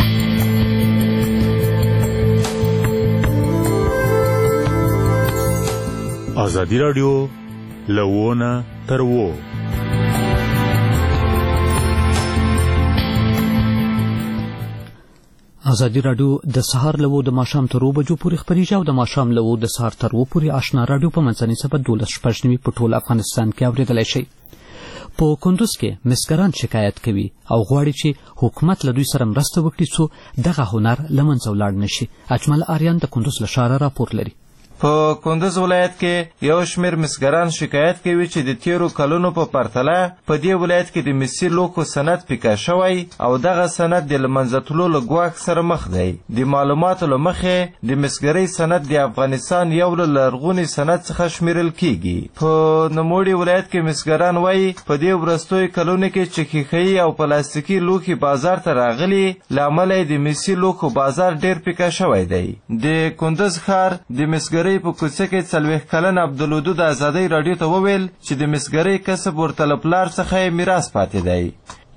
S21: ازادي راډیو له ونه تر و.
S1: ازادي راډیو د سهار له د ماښام تر اوو بجو پورې خپرېږي او د ماښام له اوو د سهار تر اوو پورې آشنا راډیو په منځنۍ څپه دولس شپږ نوي په ټول افغانستان کې اورېدلی شئ. په کندوز کې مسګران شکایت کوي او غواړي چې حکومت له دوی سره مرسته وکړي څو دغه هنر له منځه ولاړ نه شي. اجمل آریان د کندوز له ښاره راپور لري.
S22: په کندوز ولایت کې یو شمېر مسګران شکایت کوي چې د تیرو کلونو په پرتله په دې ولایت کې د مسي لوښو صنعت پیکه شوی او دغه صنعت د له منځه تلو له ګواښ سره مخ دی. د معلوماتو له مخې د مسګرۍ صنعت د افغانستان یو له لرغوني صنعت څخه شمیرل کیږي. په نوموړي ولایت کې مسګران وایي په دې وروستیو کلونو کې چې ښیښهیي او پلاستیکي لوښي بازار ته راغلي له امله یې د مسي لوښو بازار ډېر پیکه شوی دی. د کندوز ښار د مسګرۍ په کوڅه کې څلوېښت کلن عبدالودود د ازادۍ راډیو ته وویل چې د مسګرۍ کسب ورته له پلار څخه یې میراث پاتې دی.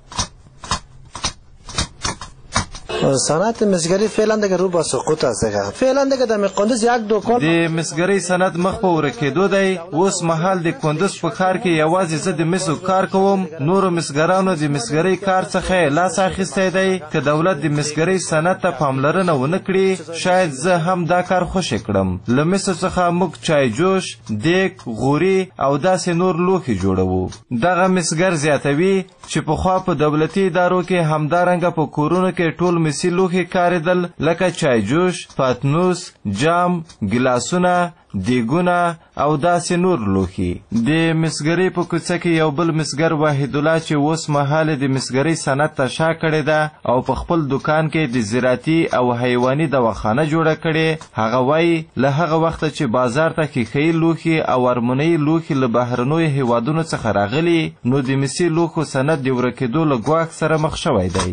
S23: صنعت مسگری فعلا دیگه رو با سقوط است دیگه. فعلا دیگه در کندوز یک دکان
S22: د مسګرۍ صنعت مخ په ورکېدو دی. اوس مهال د کندوز په ښار کې یوازې زه د مسو کار کوم. نورو مسګرانو د مسګرۍ کار څخه لاس اخیستی دی. که دولت د مسګرۍ صنعت ته پاملرنه ونه کړي شاید زه هم دا کار خوشې کړم. له مسو څخه موږ چای جوش، دیګ، غوري او داسې نور لوښي جوړوو. دغه مسګر زیاتوي چې پخوا په دولتي ادارو کې همدارنګه په کورونو کې ټول مسي لوښي کارېدل لکه چای جوش، پاتنوس، جام، ګلاسونه، دیګونه او داسې نور لوښي. د مسګرۍ په کوڅه کې یو بل مسګر وحیدالله چې اوس مهال د مسګرۍ صنعت ته شا کړې ده او په خپل دکان کې د زراعتي او حیواني دواخانه جوړه کړې. هغه وایي له هغه وخته چې بازار ته ښیښهیي لوښي او ارمونیي لوښي له بهرنیو هیوادونو څخه راغلي نو د مسي لوښو صنعت د ورکېدو له ګواښ سره مخ شوی دی.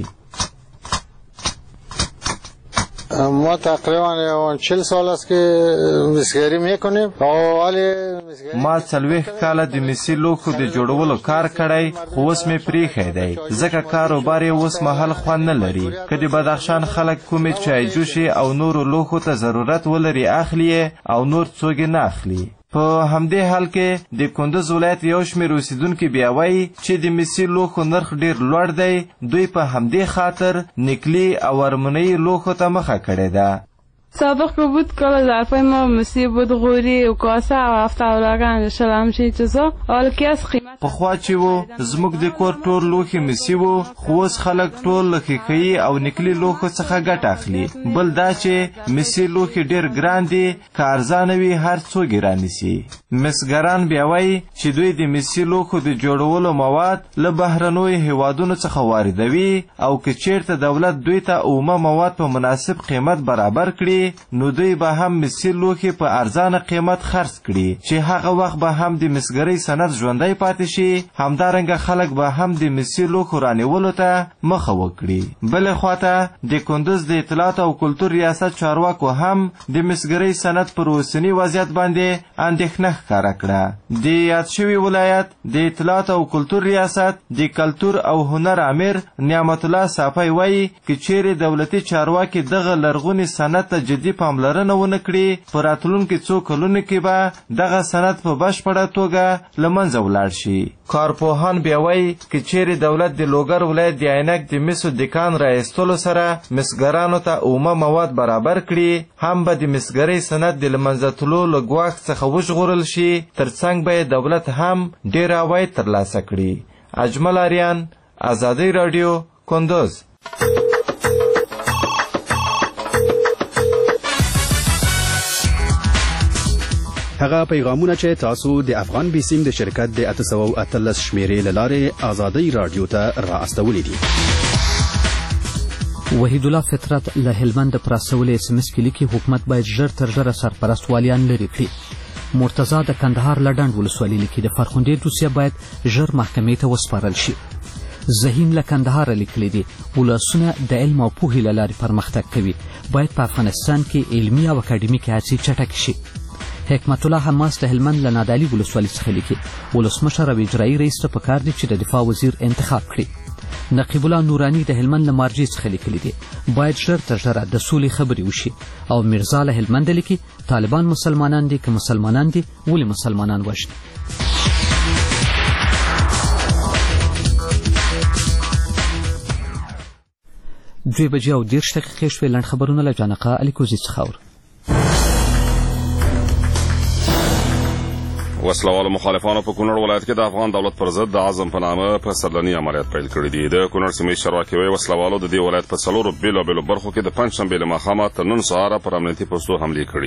S23: ما تقریبا چهل سال است که مسگری میکنیم.
S22: ما څلوېښت کاله د مسي لوښو د جوړولو کار کړی خو اوس مې پریښی دی ځکه کاروبار یې اوس مهال خوند نه لري. که د بدخشان خلک کومې چای جوشي او نورو لوښو ته ضرورت ولري اخلي او نور څوک نه اخلي. په همدې حال کې د کندوز ولایت یو شمېر اوسیدونکي بیا وایي چې د مسي لوښو نرخ ډېر لوړ دی. دوی په همدې خاطر نکلي او ارمونیي لوښو ته مخه کړې ده.
S24: سابق که بود کل ظرفای ما مسی بود، غوری و کاسه و هفته اولاغن شلمشی چیزا. حالا که از قیمت
S22: پخوا چې و زموږ د کور ټول لوښي مسي وو خو اوس خلک ټول له ښیښهیي او نکلي لوښو څخه ګټه اخلي. بل دا چې مسي لوښي ډېر ګران دي، که ارزانه وي هر څوک یې رانیسي. مسګران بیا وایي چې دوی د مسي لوښو د جوړولو مواد له بهرنیو هیوادونو څخه واردوي او که چیرته دولت دوی ته اومه مواد په مناسب قیمت برابر کړي نو دوی به هم مسي لوښي په ارزانه قیمت خرڅ کړي چې هغه وخت به هم د مسګرۍ صنعت ژوندی پاتې شي. همدارنګه خلک به هم د مسي لوښو رانیولو ته مخه وکړي. بلې خواته د کندوز د اطلاعات او کلتور ریاست چارواکو هم د مسګرۍ صنعت پر اوسني وضعیت باندې اندېښنه ښکاره کړه. د یاد شوي ولایت د اطلاعات او کلتور ریاست د کلتور او هنر امیر نعمت الله صافی وایي که چیرې دولتي چارواکي دغه لرغوني صنعت ته جدي پاملرنه ونه کړي په راتلونکي څو کلونو کې به دغه صنعت په بشپړه توګه له منځه ولاړ شي. کارپوهان بیا وایي که چیرې دولت د لوګر ولایت د عینک د مسو دکان را ایستلو سره مسګرانو ته اومه مواد برابر کړي هم به د مسګرۍ صنعت د له منځه تلو له ګواښ څخه وژغورل شي. ترڅنګ به دولت هم ډېر عواید ترلاسه کړي. اجمل آریان، ازادۍ راډیو، کندوز.
S2: هغه پیغامونه چې تاسو د افغان بیسیم د شرکت د اته سوه او اتلس شمیرې له لارې ازادۍ راډیو ته را استولی دي.
S1: وحید الله فطرت له هلمند پر استولې اس ام اس کې لیکي حکومت باید ژر تر ژره سرپرست والیان لرې کړي. مرتضی د کندهار له ډنډ ولسوالۍ لیکي د فرخندې دوسیه باید ژر محکمې ته وسپارل شي. زهین له کندهار لیکلی دي ولسونه د علم او پوهې له لارې پرمختګ کوي، باید په افغانستان کې علمي او اکاډمیکې هڅې چټکې شي. حکمت الله حماس د هلمند له نادعلي ولسوالۍ څخه لیکي ولسمشر او اجرایي رئیس ته پکار دي چې د دفاع وزیر انتخاب کړي. نقیب الله نوراني د هلمند له مارجې څخه لیکلي دي باید ژر تر ژره د سولې خبرې وشي. او میرزا له هلمند لیکي طالبان مسلمانان دي که مسلمانان دي ولې مسلمانان وژني. دوی بجې او دېرش دقیقې شوې. لنډ خبرونه له جانقه الیکوزي څخه اورو.
S5: وسلوالو مخالفانو په کونړ ولایت کې د افغان دولت پر ضد د عزم په نامه په سرلني عملیات پیل کړي دي. د کونړ سیمې چارواکي وایي وسلوالو د دې ولایت په څلورو بېلابېلو برخو کې د پنجشنبې له ماښامه تر نن سهاره پر امنیتي پوستو حملې کړي.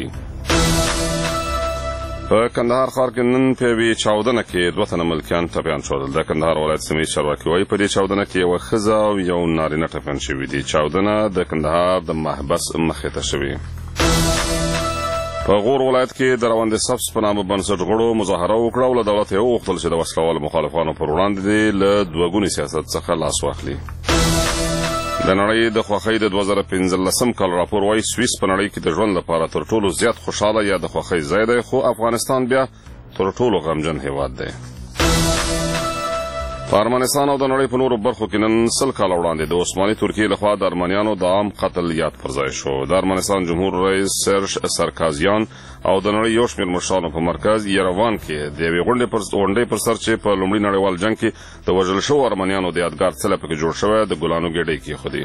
S5: په کندهار ښار کې نن په یوې چاودنه کې دوه تنه ملکیان ټپیان شول. د کندهار ولایت سیمې چارواکي وایي په دې چاودنه کې یوه ښځه او یو نارینه ټپیان شوي دي. چاودنه د کندهار د محبس مخې ته شوې. په غور ولایت کې د روان د سبز په نامه بنسټ غړو مظاهره وکړه او له دولت یې وغوښتل چې د وسلوالو مخالفانو پر وړاندې له دوه ګوني سیاست څخه لاس واخلي. د نړۍ د خوښۍ د دوه زره پنځلسم کال راپور وایي سویس په نړۍ کې د ژوند لپاره تر ټولو زیات خوشحاله یا د خوښۍ ځای دی، خو افغانستان بیا تر ټولو غمجن هیواد دی. په ارمنستان او د نړۍ په نورو برخو کې نن سل کاله وړاندې د عثماني ترکیې لخوا د ارمنیانو د عام قتل یاد پر ځای شو. د ارمنستان جمهور رئیس سرژ سرکازیان او د نړۍ یو شمېر مشرانو په مرکز یروان کې د یوې غونډې پر سر چې په لومړي نړیوال جنګ کې د وژل شوو ارمنیانو د یادګار څلی پکې جوړ شوی د ګلانو ګېډۍ کېښودې.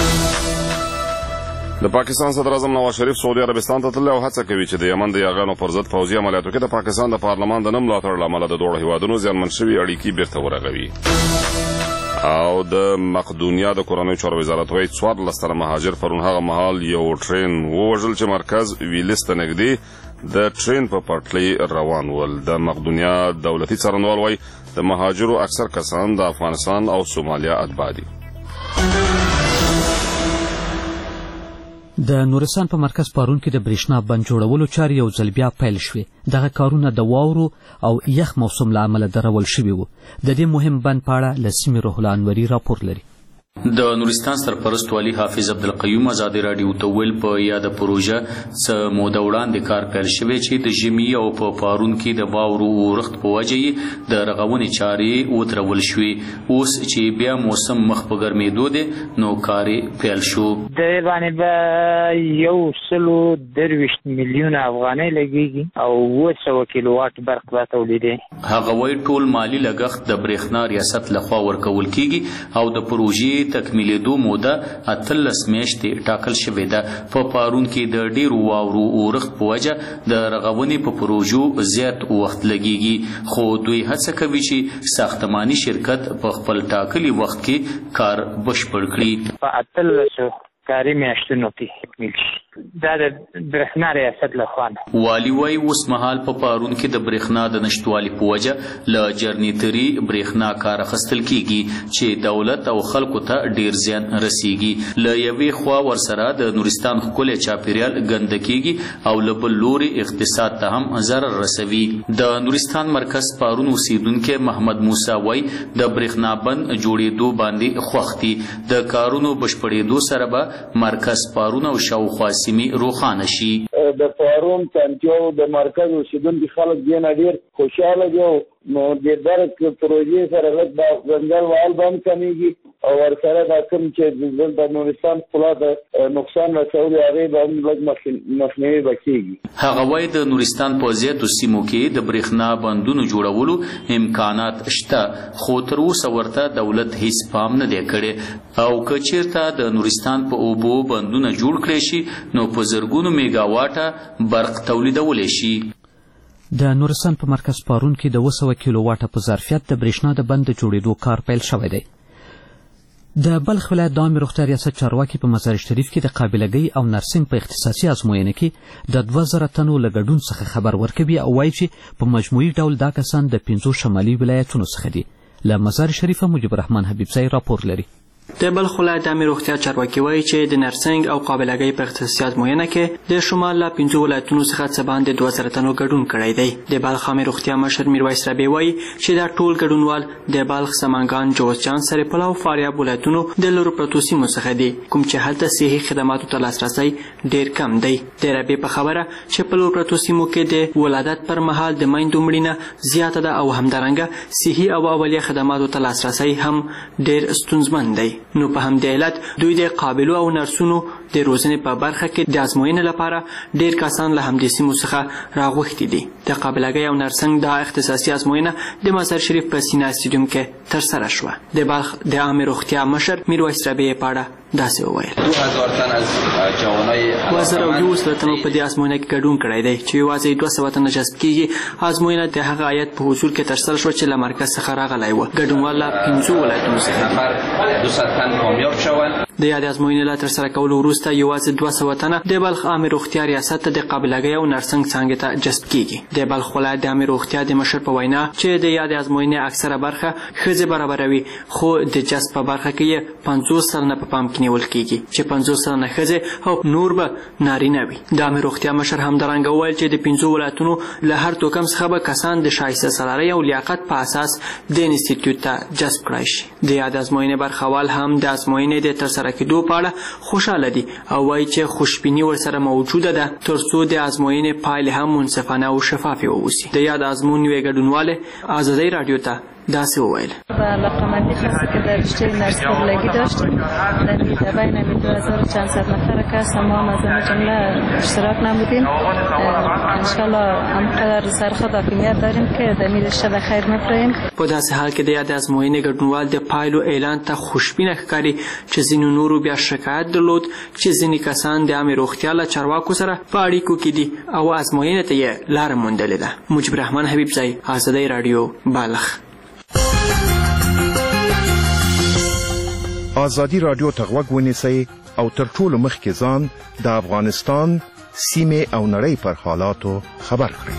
S5: د پاکستان صدر اعظم نواز شریف سعودي عربستان ته تللی او هڅه کوي چې د یمن د یاغیانو پر ضد پوځي عملیاتو کې د پاکستان د پارلمان د نه ملاتړ له امله د دواړو هیوادونو زیانمن شوي اړیکې بیرته ورغوي. او د مقدونیا د کورنیو چارو وزارت وایي څوارلس تنه مهاجر پرون هغه مهال یو ټرین ووژل چې مرکز ویلس ته نږدې د ټرین په پټلۍ روان ول. د مقدونیا دولتي څارنوال وایي د مهاجرو اکثر کسان د افغانستان او سومالیا اتباع دي.
S1: د نورستان په مرکز پارون کې د برېښنا بند جوړولو چارې یو ځل بیا پیل شوې. دغه کارونه د واورو او یخ موسم له امله درول شوي وو. د دې مهم بند په اړه له سیمې روح الله انوري راپور لري.
S6: د نورستان سرپرست والي حافظ عبدالقیوم ازادي راډیو ته ویل په یاده پروژه څه موده وړاندې کار پیل شوی چې د ژمي او په پارون کې د واورو اورښت په وجه یې د رغونې چارې ودرول شوې. اوس چې بیا موسم مخ په ګرمېدو دی نو کار پیل شو.
S8: د باندې به یو سلو درویشت میلیونه افغانۍ لګېږي او اوه سوه کیلوواټ برق به تولیدوي.
S6: هغه وایي ټول مالي لګښت د برېښنا ریاست لخوا ورکول کیږي او د پروژې تکمیلېدو موده اتلس میاشتې ټاکل شوې ده. په پارون کې د ډېرو واورو اورښت په وجه د رغونې په پروژو زیات وخت لګېږي، خو دوی هڅه کوي چې ساختماني شرکت په خپل ټاکلي وخت کې کار بشپړ کړي.
S8: په اتلسو کاري میاشتونو کې تکمیل شي. دا د برېښنا ریاست لخوا نه.
S6: والي وایي اوس مهال په پارون کې د برېښنا د نشتوالي په وجه له جرنیټري برېښنا کار اخیستل کیږي چې دولت او خلکو ته ډیر زیان رسیږي. له یوې خوا ورسره د نورستان ښکلی چاپیریال ګنده کیږي او له بل لوري اقتصاد ته هم ضرر رسوي. د نورستان مرکز پارون اوسیدونکی محمد موسی وایي د برېښنا بند جوړېدو باندې خوښ دي. د کارونو بشپړېدو سره به مرکز پارون او شاوخوا سیمې روښانه شي.
S25: د پارون کانټیو د مرکز اوسیدونکي خلک دې نه ډېر خوشحاله دي نو د درک پروژې سره لږ د ځنګل وهل به هم کمیږي او ورسره دا کوم چې د نورستان ښکلا د نقصان رسولو هغې به هم لږ مخنیوي به کېږي.
S6: هغه وایي د نورستان په زیاتو سیمو کې د برېښنا بندونو جوړولو امکانات شته خو تر اوسه ورته دولت هیڅ پام نه دی کړی او که چېرته د نورستان په اوبو بندونه جوړ کړی شي نو په زرګونو میګاواټه برق تولیدولی شي.
S1: د نورستان په مرکز پارون کې د اوه سوه کیلو واټه په ظرفیت د برېښنا د بند د جوړېدو کار پیل شوی دی. د بلخ ولایت د عامې روغتیا ریاست چارواکي په مزار شریف کې د قابلګۍ او نرسنګ په اختصاصي ازموینه کې د دوه زره تنو له ګډون څخه خبر ورکوي او وایي چې په مجموعي ډول دا کسان د پنځو شمالي ولایتونو څخه دي. له مزار شریفه مجیب الرحمن حبیبزی راپور لري.
S3: د بلخ ولایت د عامې روغتیا چارواکي وایي چې د نرسنګ او قابلګۍ په اختصاصي ازموینه کې د شمال له پنځو ولایتونو څخه څه باندې دوه زره تنو ګډون کړی دی. د بلخ عامې روغتیا مشر میرویس ربیع وایي چې دا ټول ګډونوال د بلخ، سمنګان، جوزجان، سرپل او فاریاب ولایتونو د لرو پرتو سیمو څخه دي، کوم چې هلته صحي خدماتو ته لاسرسی ډیر کم دی. د ربیع په خبره چې په لرو پرتو سیمو کې د ولادت پر مهال د میندو مړینه زیاته ده او همدارنګه صحي او اولیه خدماتو ته لاسرسی هم ډیر ستونزمن دی. نو په همدې علت دوی د قابلو او نرسونو د روزنې په برخه کې د ازموینې لپاره ډیر کسان له همدې سیمو څخه راغوښتي دي. د قابلګۍ او نرسنګ دا اختصاصي ازموینه د مزار شریف په سینا سټیډیوم کې ترسره شوه. د بلخ د عامې روغتیا مشر میرویس ربیع په اړه داسې وویل:
S9: دو هزار تن از جوانای
S3: دوه زره او یو سلو تنو په دې ازموینه کې ګډون کړی دی چې یوازې دوه سوه تنه جذب کېږي. ازموینه د هغه عاید په حضور کې ترسره شوه چې له مرکز څخه راغلی و. ګډونوال له پنځو ولایتونو څخه
S9: دوصد تن کامیاب شوند.
S3: د یادې ازموینې له ترسره کولو وروسته یوازې دوه سوه تنه د بلخ عامې روغتیا ریاست ته د قابلګۍ او نرسنګ څانګې ته جذب کېږي. د بلخ ولایت د عامې روغتیا د مشر په وینا چې د یادې ازموینې اکثره برخه ښځې برابروي، خو د جذب په برخه کې یې پنځوس سلنه په پام کې نیول کېږي چې پنځوس سلنه ښځې او نور به نارینه وي. د عامې روغتیا مشر همدارنګه وویل چې د پنځو ولایتونو له هر توکم څخه به کسان د شایسته سالارۍ او لیاقت په اساس د انسټیټیوټ ته جذب کړای شي. د یادې ازموینې برخوال هم د ازموینې د ترسره کېدو په اړه خوشحاله دي او وایي چې خوشبیني ورسره موجوده ده تر څو د ازموینې پایلې هم منصفانه او شفافې واوسي. د یاد ازموینې ګډونوالې ازادۍ راډیو ته داسې وویل:
S10: و علاقه‌مندی خاصی که در رشته نرس قابلگی داشتیم در بین دو هزار و چندصد نفر کس ما از جمله اشتراک نمودیم. انشالله همقدر سرخود حاکمیت داریم که در این رشته به خیر می‌بریم.
S3: په داسې حال کې د یاد ازموینې ګډونوال د پایلو اعلان ته خوشبینه ښکاري چې ځینو نورو بیا شکایت درلود چې ځینې کسان د عامې روغتیا له چارواکو سره په اړیکو کې دي او ازموینې ته یې لاره موندلې ده. مجیب الرحمن حبیبزی، ازادۍ راډیو، بلخ.
S7: ازادي رادیو ته غوږ ونیسئ او تر ټولو مخکې ځان د افغانستان سیمې او نړۍ پر حالاتو خبر کړئ.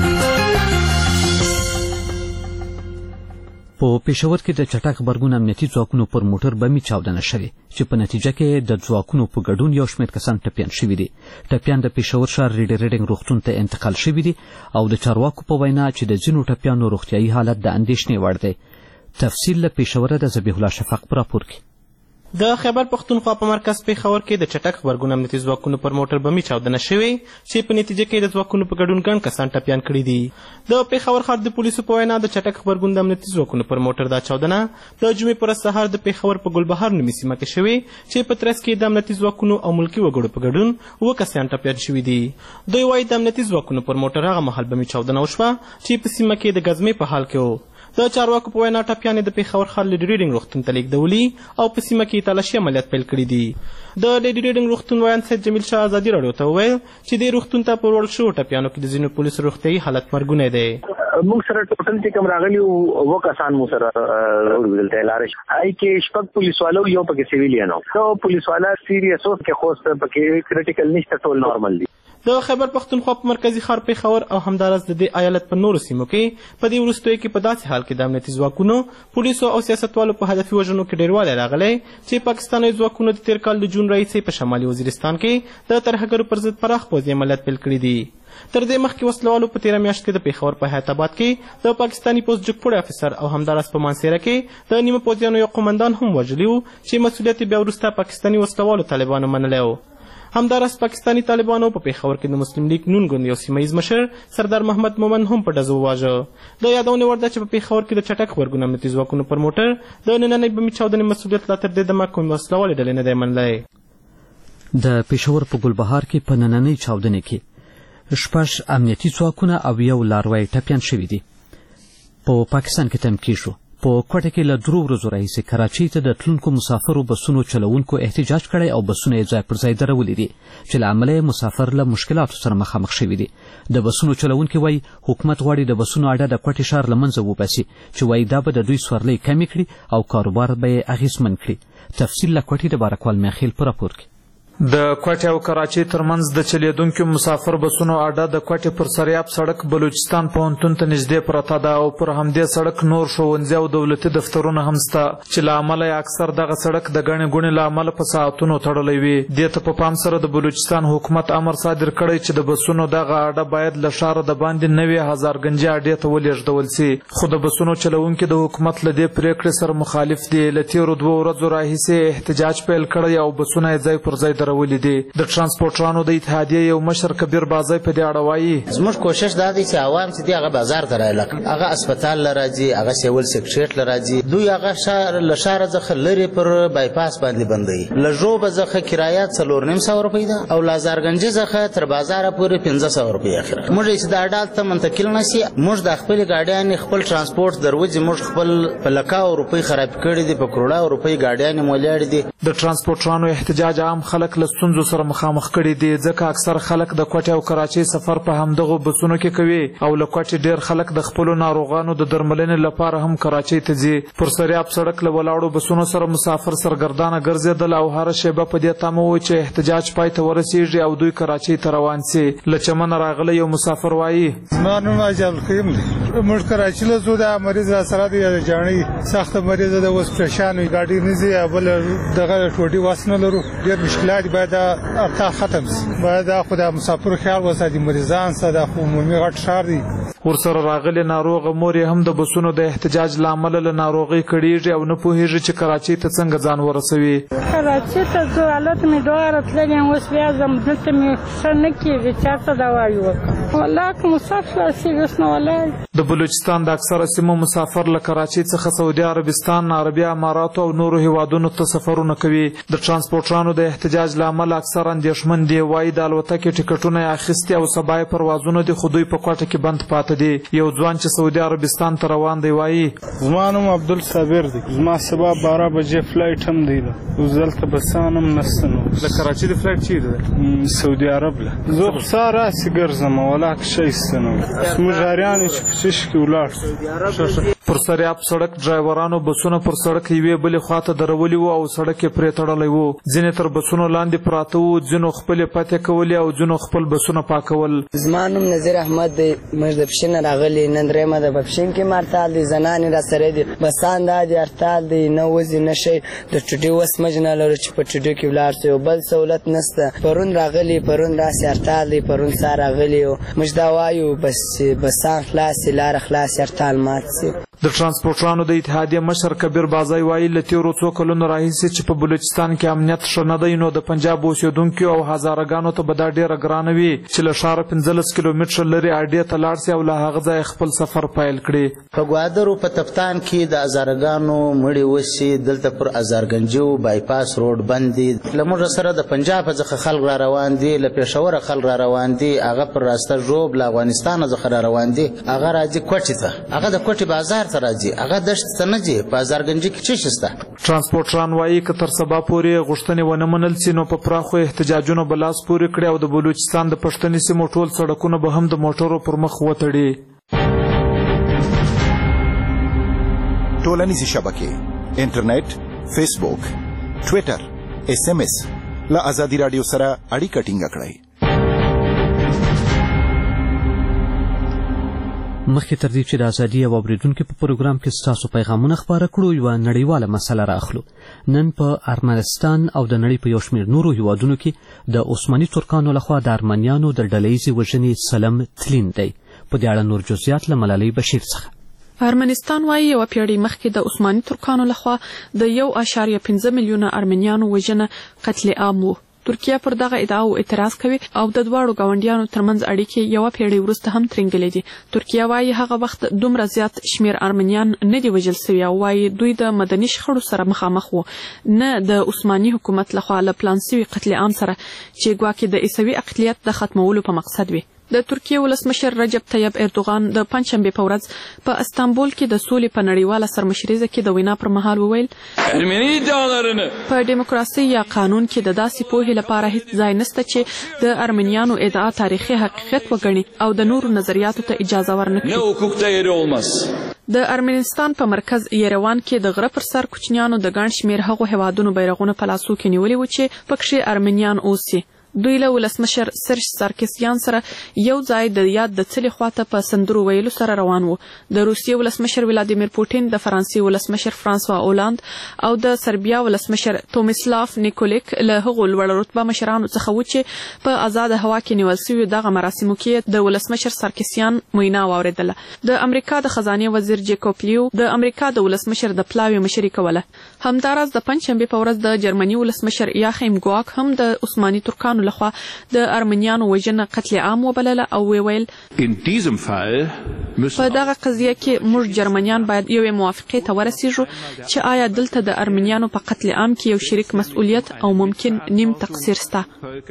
S1: په پېښور کې د چټک غبرګون امنیتي ځواکونو پر موټر بمي چاودنه شوې چې په نتیجه کې د ځواکونو په ګډون یو شمېر کسان ټپیان شوي دي. ټپیان د پېښور ښار ریډي ریډنګ روغتون ته انتقال شوي دي او د چارواکو په وینا چې د ځینو ټپیانو روغتیایي حالت د اندېښنې وړ دی. تفصیل له پېښوره د ذبیح الله شفق په راپور کې.
S11: د خیبر پښتونخوا په مرکز پېښور کې د چټک غبرګون امنیتي ځواکونو پر موټر بمي چاودنه شوې چې په نتیجه کې د ځواکونو په ګډون ګڼ کسان ټپیان کړي دي. د پېښور ښار د پولیسو په وینا د چټک غبرګون د امنیتي ځواکونو پر موټر دا چاودنه د جمعې پر سهار د پېښور په ګلبهار نومي سیمه کې شوې چې په ترڅ کې د امنیتي ځواکونو او ملکي وګړو په ګډون اووه کسان ټپیان شوي دي. دوی وایي د امنیتي ځواکونو پر موټر هغه مهال بمي چاودنه وشوه چې په سیمه کې د ګزمې په حال کې و. د چارواکو په وینا ټپیان د پېښور ښار لیډي ریډنګ روغتون ته لیږدولي او په سیمه کې تلاشي عملیات پیل کړي دي. د لیډي ریډنګ روغتون ویان سید جمیل شاه ازادي راډیو ته وویل چې دې روغتون ته په وړل شوو ټپیانو کې د ځینو پولیسو روغتیایي حالت مرګونی دی.
S14: موږ سره ټوټل چې کوم راغلي اووه کسان مو سره ورغلل ته لارې هاي کې شپږ پولیسوالو یو پکې سیویلیانو نو پولیسوالا سیریس اوس کې خوست پکې کریټیکل نشته ټول نارمل دي.
S11: د خیبر پښتونخوا په مرکزي ښار پېښور او همداراز د دې ایالت په نورو سیمو کې په دې وروستیو کې په داسې حال کې د امنیتي ځواکونو پولیسو او سیاستوالو په هدفي وژنو کې ډېروالی راغلی چې پاکستاني ځواکونو د تېر کال د جون راهیسې په شمالي وزیرستان کې د ترهګرو پر ضد پراخ پوځي عملیات پیل کړي دي. تر دې مخکې وسلوالو په تېره میاشت کې د پېښور په حیات آباد کې د پاکستاني پوځ جګپوړی افیسر او همداراز په مانسیره کې د نیمه پوځیانو یو قمندان هم وژلي و چې مسؤلیت یې بیا وروسته پاکستاني وسلوالو طالبانو منلی و. همداراز پاکستاني طالبانو په پېښور کې د مسلم لیگ نون ګوند یو سیمه ییز مشر سردار محمد مومن هم په ډزو وواژه. د یادونې وړ ده چې په پېښور کې د چټک غبرګون امنیتي ځواکونو پر موټر د نننۍ بمي چاودنې مسؤلیت لا تر دې دمه کومې وسلوالې ډلې نه دی منلی.
S1: د پېښور په ګلبهار کې په نننۍ چاودنې کې شپږ امنیتي ځواکونه او یو لاروی ټپیان شوي دي. په پاکستان کې تمکین شو. په کوټه کې له درو ورځو راهیسې کراچۍ ته د تلونکو مسافرو بسونو چلوونکو احتجاج کړی او بسونه یې ځای پر ځای درولي دي چې له امله یې مسافر له مشکلاتو سره مخامخ شوي دي. د بسونو چلوونکي وایي حکومت غواړي د بسونو اډه د کوټې ښار له منځه وباسي چې وایي دا به د دوی سورلۍ کمې کړي او کاروبار به یې اغېزمن کړي. تفصیل له کوټې د بارکوال میخیل په راپور کې.
S4: د کوټې او کراچۍ ترمنځ د چلیدونکو مسافر بسونو اډه د کوټې پر سریاب سړک بلوچستان پوهنتون ته نږدې پرته ده او پر همدې سړک نور ښوونځي او دولتي دفترونه هم شته چې له امله یې اکثر دغه سړک د ګڼې ګوڼې له امله په ساعتونو تړلی وي. دې ته په پام سره د بلوچستان حکومت امر صادر کړی چې د بسونو دغه اډه باید له ښاره د باندې نوې هزارګنجي اډې ته ولېږدول سي، خو د بسونو چلوونکي د حکومت له دې پرېکړې سره مخالف دي. له تېرو دوو ورځو راهیسې احتجاج پیل کړی او بسونه یې ځای پر ځای درولي دي. د ترانسپورټرانو د اتحادیې یو مشر کبیر بازی په دې اړه وایي
S13: زموږ کوشش دا دی چې عوام چې دی هغه بازار ته رالکړي، هغه اسپیټال له راځي، هغه سیول سکرټریټ له راځي، دوی هغه ښار له ښاره څخه لرې پر بایپاس باندې بندوي. له ژوبه څخه کرایه څلور نیم سوه روپۍ ده او له هزارګنجي څخه تر بازاره پورې پنځه سوه روپۍ اخره. موږ چې دا اډال ته منتقل نه سي، موږ د خپلې ګاډیانې خپل ترانسپورټ دروځي، موږ خپل په لکاو روپۍ خراب کړي دي، په کروړاو روپۍ ګاډیانې مو ولاړې دي.
S4: د ترانسپورټرانو احتجاج عام خلک له ستونزو سره مخامخ کړي دي، ځکه اکثر خلک د کوټې او کراچۍ سفر په همدغو بسونو کې کوي او له کوټې ډېر خلک د خپلو ناروغانو د درملنې لپاره هم کراچۍ ته ځي. پر سریاب سړک له ولاړو بسونو سره مسافر سرګردانه ګرځېدل او هره شیبه په دې تمه و چې احتجاج پای ته ورسیږي او دوی کراچۍ ته روان سي. له چمنه راغلی یو مسافر وایي
S23: زما نوم اجل خیم دی، موږ کراچۍ له ځو، دا مریض راسره دی، جاڼۍ سخته مریض ده، اوس پریشان وي، ګاډي نه ځي، بل دغه ټوټې واس نه لرو، ډېر مشکلات باید دا ختم سي، باید دا خو د مسافرو خیال وساتي، مریضان سه دا خو عمومي غټ ښار دی.
S4: ورسره راغلې ناروغه مور یې هم د بسونو د احتجاج له امله له ناروغۍ کړېږي او نه پوهېږي چې کراچۍ ته څنګه ځان ورسوي.
S15: کراچۍ ته ځو، حالت مې دواړه تللي یم، اوس بیا ځم، دلته مې ښه نه کېږي، چا ته دوا وکړم، والله که مسافر خلاصېږي اوس نو ولاړ.
S4: د بلوچستان د اکثره سیمو مسافر له کراچۍ څخه سعودي عربستان، عربي اماراتو او نورو هیوادونو ته سفرونه کوي. د ترانسپورټرانو د احتجاج له امله اکثر اندېښمن دي، وایي د الوتکې ټکټونه یې اخیستي او سبا یې پروازونه دي، خو دوی په کوټه کې بند پاته دي. یو ځوان چې سعودي عربستان ته روان دی وایي
S23: زما نوم عبدالصابر دی، زما سبا باره بجې فلایټ هم دی، اوس دلته بسان هم نشته. نو
S4: له کراچۍ د فلایټ چیرته ده؟
S23: سعودي عرب له. زه خو سهار راسې ګرځم، ولا که شی شته نه، زموږ جاریان یې چې په څه شي کې ولاړ.
S4: پر سریاب سړک ډرایورانو بسونه پر سړک یوې بلې خواته درولي وو او سړک یې پرې تړلی وو. ځینې تر بسونو لاندې پراته وو، ځینو خپلې پتې کولې او ځینو خپل بسونه پاکول.
S17: زما نوم نظیر احمد دی، موږ د پښین نه راغلي، نن درېیمه ده، په پښین کې م هړتال دی، زنانې راسره دي، بسان دا دي هړتال دی، نه وځي نه شی، د ټوټې وس مج نه لرو چې په ټوټې کې ولاړ سو، یو بل سهولت نشته. پرون راغلي، پرون راسې هړتال دی، پرون سهار راغلي یو، موږ دا وایو بس بسان خلاصې، لاره خلاصې، هړتال مات سي.
S4: د ترانسپورټرانو د اتحادیې مشر کبیر بازی وایي له تېرو څو کلونو راهیسې چې په بلوچستان کې امنیت ښه نه دی، نو د پنجاب اوسېدونکو او هزاره ګانو ته به دا ډېره ګرانه وي چې له ښاره پنځلس کیلومتره لرې اډې ته لاړ سي او له هغه ځایه خپل سفر پیل کړي.
S13: په ګوادرو په تفتان کې د هزاره ګانو مړي وشي، دلته پر هزارګنجو بایپاس روډ بند دي. له موږ سره د پنجاب څخه خلک را روان دي، له پېښوره خلک را روان دي، هغه پر راسته ژوب له افغانستان څخه را روان دي، هغه راځي کوټې ته، هغه د کوټې بازار ته راځي، هغه دشت ته نه ځي، په هزارګنجي کې څه شی شته.
S4: ترانسپورټران وایي که تر سبا پورې غوښتنې ونه منل سي نو په پراخو احتجاجونو به لاس پورې کړي او د بلوچستان د پښتني سیمو ټول سړکونه به هم د موټرو پر مخ وتړي.
S7: ټولنیزې شبکې، انټرنیټ، فیسبوک، ټویټر، اس ام اس له ازادي راډیو سره اړیکه ټینګه کړئ.
S1: مخکې تر دې چې د ازادي او اوریدونکو په پروګرام کې ستاسو پیغامونه خپاره کړو، یوه نړیواله مسله راخلو. نن په ارمنستان او د نړۍ په یو شمېر نورو هیوادونو کې د عثماني ترکانو لخوا د ارمنیانو د ډلهییزې وژنې سلم تلین دی. په دې اړه نور جزئیات له ملالۍ بشیر څخه.
S18: ارمنستان وایي یوه پیړۍ مخکې د عثماني ترکانو لخوا د یو اعشاریه پنځه میلیونه ارمنیانو وژنه قتل عام و. ترکیه پر دغه ادعاو اعتراض کوي او د دواړو ګاونډیانو ترمنځ اړیکې یوه پیړۍ وروسته هم ترنګلې دي. ترکیه وایي هغه وخت دومره زیات شمیر ارمنیان نه دي وژل سوي او وایي دوی د مدني شخړو سره مخامخ وو، نه د عثماني حکومت لخوا له پلان سوي قتل عام سره چې ګواکې د عیسوي اقلیت د ختمولو په مقصد وي. د ترکیه ولسمشر رجب طیب اردوغان د پنجشنبې په ورځ په استانبول کې د سولې په نړیواله سرمشریزه کې د وینا پر مهال وویل په دیموکراسي یا قانون کې د داسې پوهې لپاره هیڅ ځای نشته چې د ارمنیانو ادعا تاریخي حقیقت وګڼي او د نورو نظریاتو ته اجازه ورنکړي. د ارمنستان په مرکز یروان کې د غره پر سر کوچنیانو د ګڼ شمېر هغو هیوادونو بیرغونه په لاسو کې نیولي وو چې پکښې ارمنیان اوسي. دوی له ولسمشر سرش سارکسیان سره یو ځای د یاد د څلي خواته په سندرو ویلو سره روان وو. د روسیې ولسمشر ولادیمیر پوټین، د فرانسې ولسمشر فرانسوا اولاند او د سربیا ولسمشر تومیسلاف نیکولیک له هغو لوړ رتبه مشرانو څخه وو چې په آزاده هوا کې نیول سوي دغه مراسمو کې د ولسمشر سارکسیان وینا واورېدله. د امریکا د خزانې وزیر جیکوب لیو د امریکا د ولسمشر د پلاوي مشري کوله. همداراز د پنجشنبې په ورځ د جرمني ولسمشر یاخیم ګواک هم د عثماني ترکانو لخوا د ارمنیانو وژنه قتل عام وبلله او ویل په دغه قضیه کې موږ جرمنیان باید یوې موافقې ته ورسیږو چې آیا دلته د ارمنیانو په قتل عام کې یو شریک مسؤلیت او ممکن نیم تقصیر سته.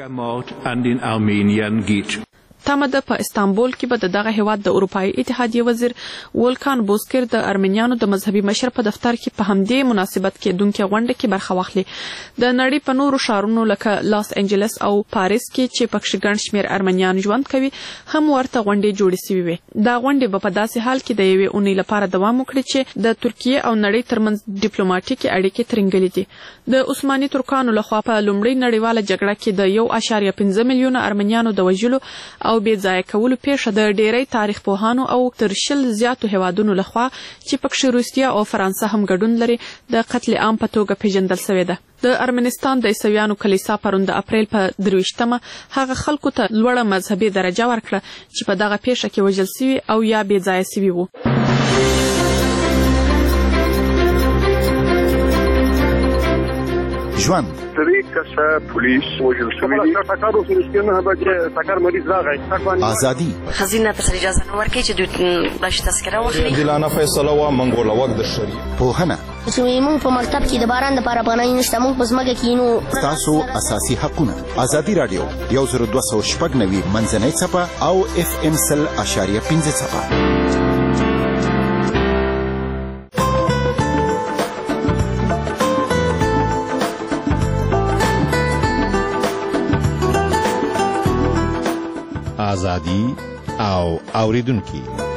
S18: تمه ده په استانبول کې به د دغه هیواد د اروپایي اتحادیې وزیر ولکان بوسکر د ارمنیانو د مذهبي مشر په دفتر کې په همدې مناسبت کېدونکې غونډه کې برخه واخلي. د نړۍ په نورو ښارونو لکه لاس انجلس او پاریس کې چې پکښې ګڼ شمېر ارمنیان ژوند کوي هم ورته غونډې جوړې سوي وې. دا غونډې به په داسې حال کې د یوې اونۍ لپاره دوام وکړي چې د ترکیې او نړۍ ترمنځ ډیپلوماټیکې اړیکې ترنګلې دي. د عثماني ترکانو لخوا په لومړۍ نړیواله جګړه کې د یو اعشاریه پنځه میلیونه ارمنیانو د وژلو او بې ځایه کولو پیښه د ډیری تاریخ پوهانو او تر شل زیاتو هیوادونو لخوا چې پکښې روسیه او فرانسه هم ګډون لري د قتل عام په توګه پیژندل سوې ده. د ارمنستان د عیسویانو کلیسا پرون د اپریل په درویشتمه هغه خلکو ته لوړه مذهبي درجه ورکړه چې په دغه پیښه کې وژل سوي او یا بې ځایه سوي وو.
S7: ژوند
S12: درې کسه پولیس وژل شوي دي. ټکر وسو نه به چې ټکر مریض راغی.
S7: ازادي
S16: خزینه ته اجازه نه ورکړي چې دوی باش تذکره واخلي.
S19: عادلانه فیصله وا منګول وخت د شری.
S7: پوهنه
S20: زموږ په مکتب کې د باران لپاره پناه نشته. موږ په ځمکه کې نو
S7: تاسو اساسي حقونه. ازادي رادیو یو زر دوه سوه شپږ نوي منځنۍ څپه او اف ام سل اشاریه پنځه څپه. آزادي او اوریدونکي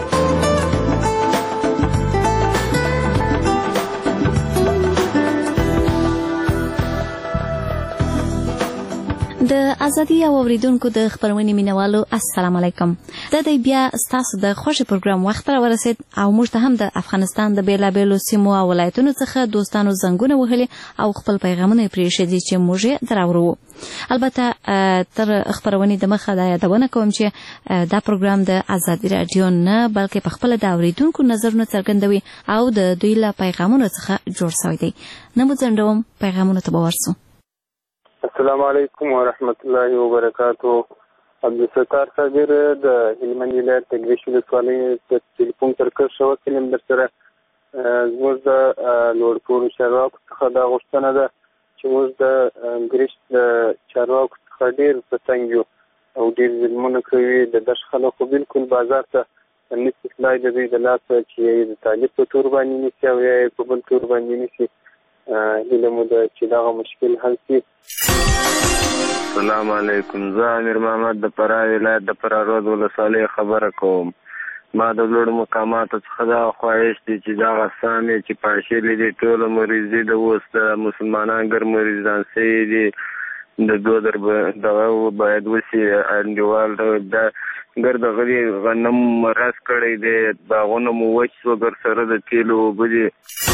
S21: د ازادي او اوریدونکو د خبرونې مینوالو السلام علیکم. د دې بیا ستاسو د خوښ پروګرام وخت را ورسید او موږ ته هم د افغانستان د بیلابیلو سیمو او ولایتونو څخه دوستانو زنګونه وهلي او خپل پیغامونه پرې شدي چې موږ یې دراورو. البته تر خبرونې د مخه دا یادونه کوم چې دا پروګرام د ازادي رادیو نه بلکې په خپل د اوریدونکو نظرونه څرګندوي او د دوی له پیغامونو څخه جوړ شوی دی. نه مو ځنډوم، پیغامونو ته به ورسو.
S26: السلام علیکم ورحمت الله وبرکاتو. عبدالستار صابر د هلمند ولایت د ګریش ولسوالۍ د ټلیفون ترکر شو کلم در سره زموږ د لوړپوړو چارواکو څخه دا غوښتنه ده چې موږ د ګریش د چارواکو څخه ډېر په تنګ یو او ډېر ظلمونه کوي. د دش خلکو بالکل بازار ته نسي تلای د دوی د لاسه چې د طالب په تور باندې نیسي او یا په بل تور باندې نیسي. هیله مو ده چې دغه مشکل حل شي.
S27: السلام علیکم. زه امیر محمد د فراه ولایت د فراه رود ولسوالۍ خبره کوم. ما د لوړ مقاماتو څخه دا خواهش دی چې دغه سامې چې پاشلي دي ټوله مریضي د اوس د مسلمانان ګر مریضان سوي دي د دو در دغه باید وشي. انډیوال د ګر د غلي غنم مرض کړی دی، باغونه مو وچ شوه، ګر سره د تیلو اوبه دي.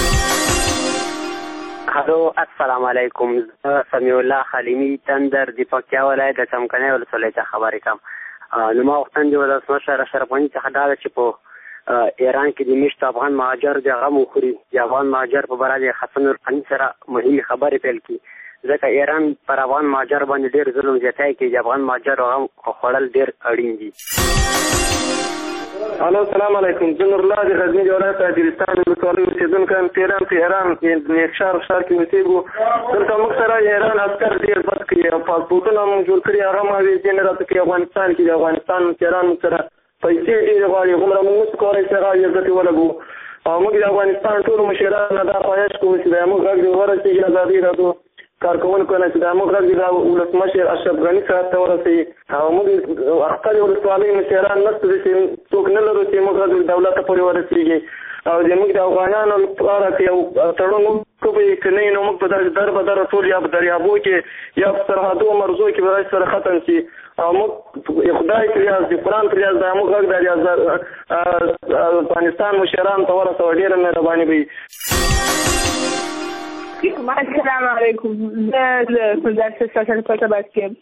S28: هلو السلام علیکم. زه سمیع الله خلیمي تندر د پکتیا ولایت د څمکنیو ولسوالۍ څخه خبرې کوم. نو ما غوښتنه د ولسمشر اشرف غني څخه دا ده چې په ایران کې د میشتو افغان مهاجر د غم وخوري. د افغان مهاجر په باره د حسن روحاني سره مهمې خبرې پیل کړي، ځکه ایران پر افغان مهاجر باندې ډېر ظلم زیاتی کوي. د افغان مهاجر غم خوړل ډېر اړین دي.
S26: الو السلام علیکم. زه نور الله د غزني ولایت د اجرستان ولسوالۍ اوسېدونکی یم. تهران تهران نیکشار ښار کې اوسېږو. دلته موږ سره ایران عسکر ډېر بد کوي او پاسپورټونه موږ جوړ کړي، هغه هم اغېزې نه راته کوي. افغانستان کې د افغانستان تهران موږ سره پیسې ډېرې غواړي، هغومره موږ نشو کولی چې هغه اغېزه پرې ولګوو. او موږ د افغانستان ټولو مشرانو نه دا خواهش کوو چې د موږ غږ دې ورسېږي ازادي راډیو کارکوونکو نه، چې د موږ غږ د ولسمشر اشرف غني صاحب ته ورسېږي. او موږ خپلې ولسوالۍ مشران نشته چې څوک نه لرو چې موږ غږ دولت ته پورې ورسېږي. او زموږ د افغانانو لپاره که یو تړون وکړو که نه نو موږ په در به در ټول یا په دریابو کې یا په سرحدو مرزو کې به سره ختم شي او موږ خدای پر یاد د قرآن پر یاد د موږ غږ د ریاض افغانستان مشرانو ته ورسوه ډېره مهرباني به وي.
S2: السلام علیکم. زه له ګلزار سټیشن پټه بات کې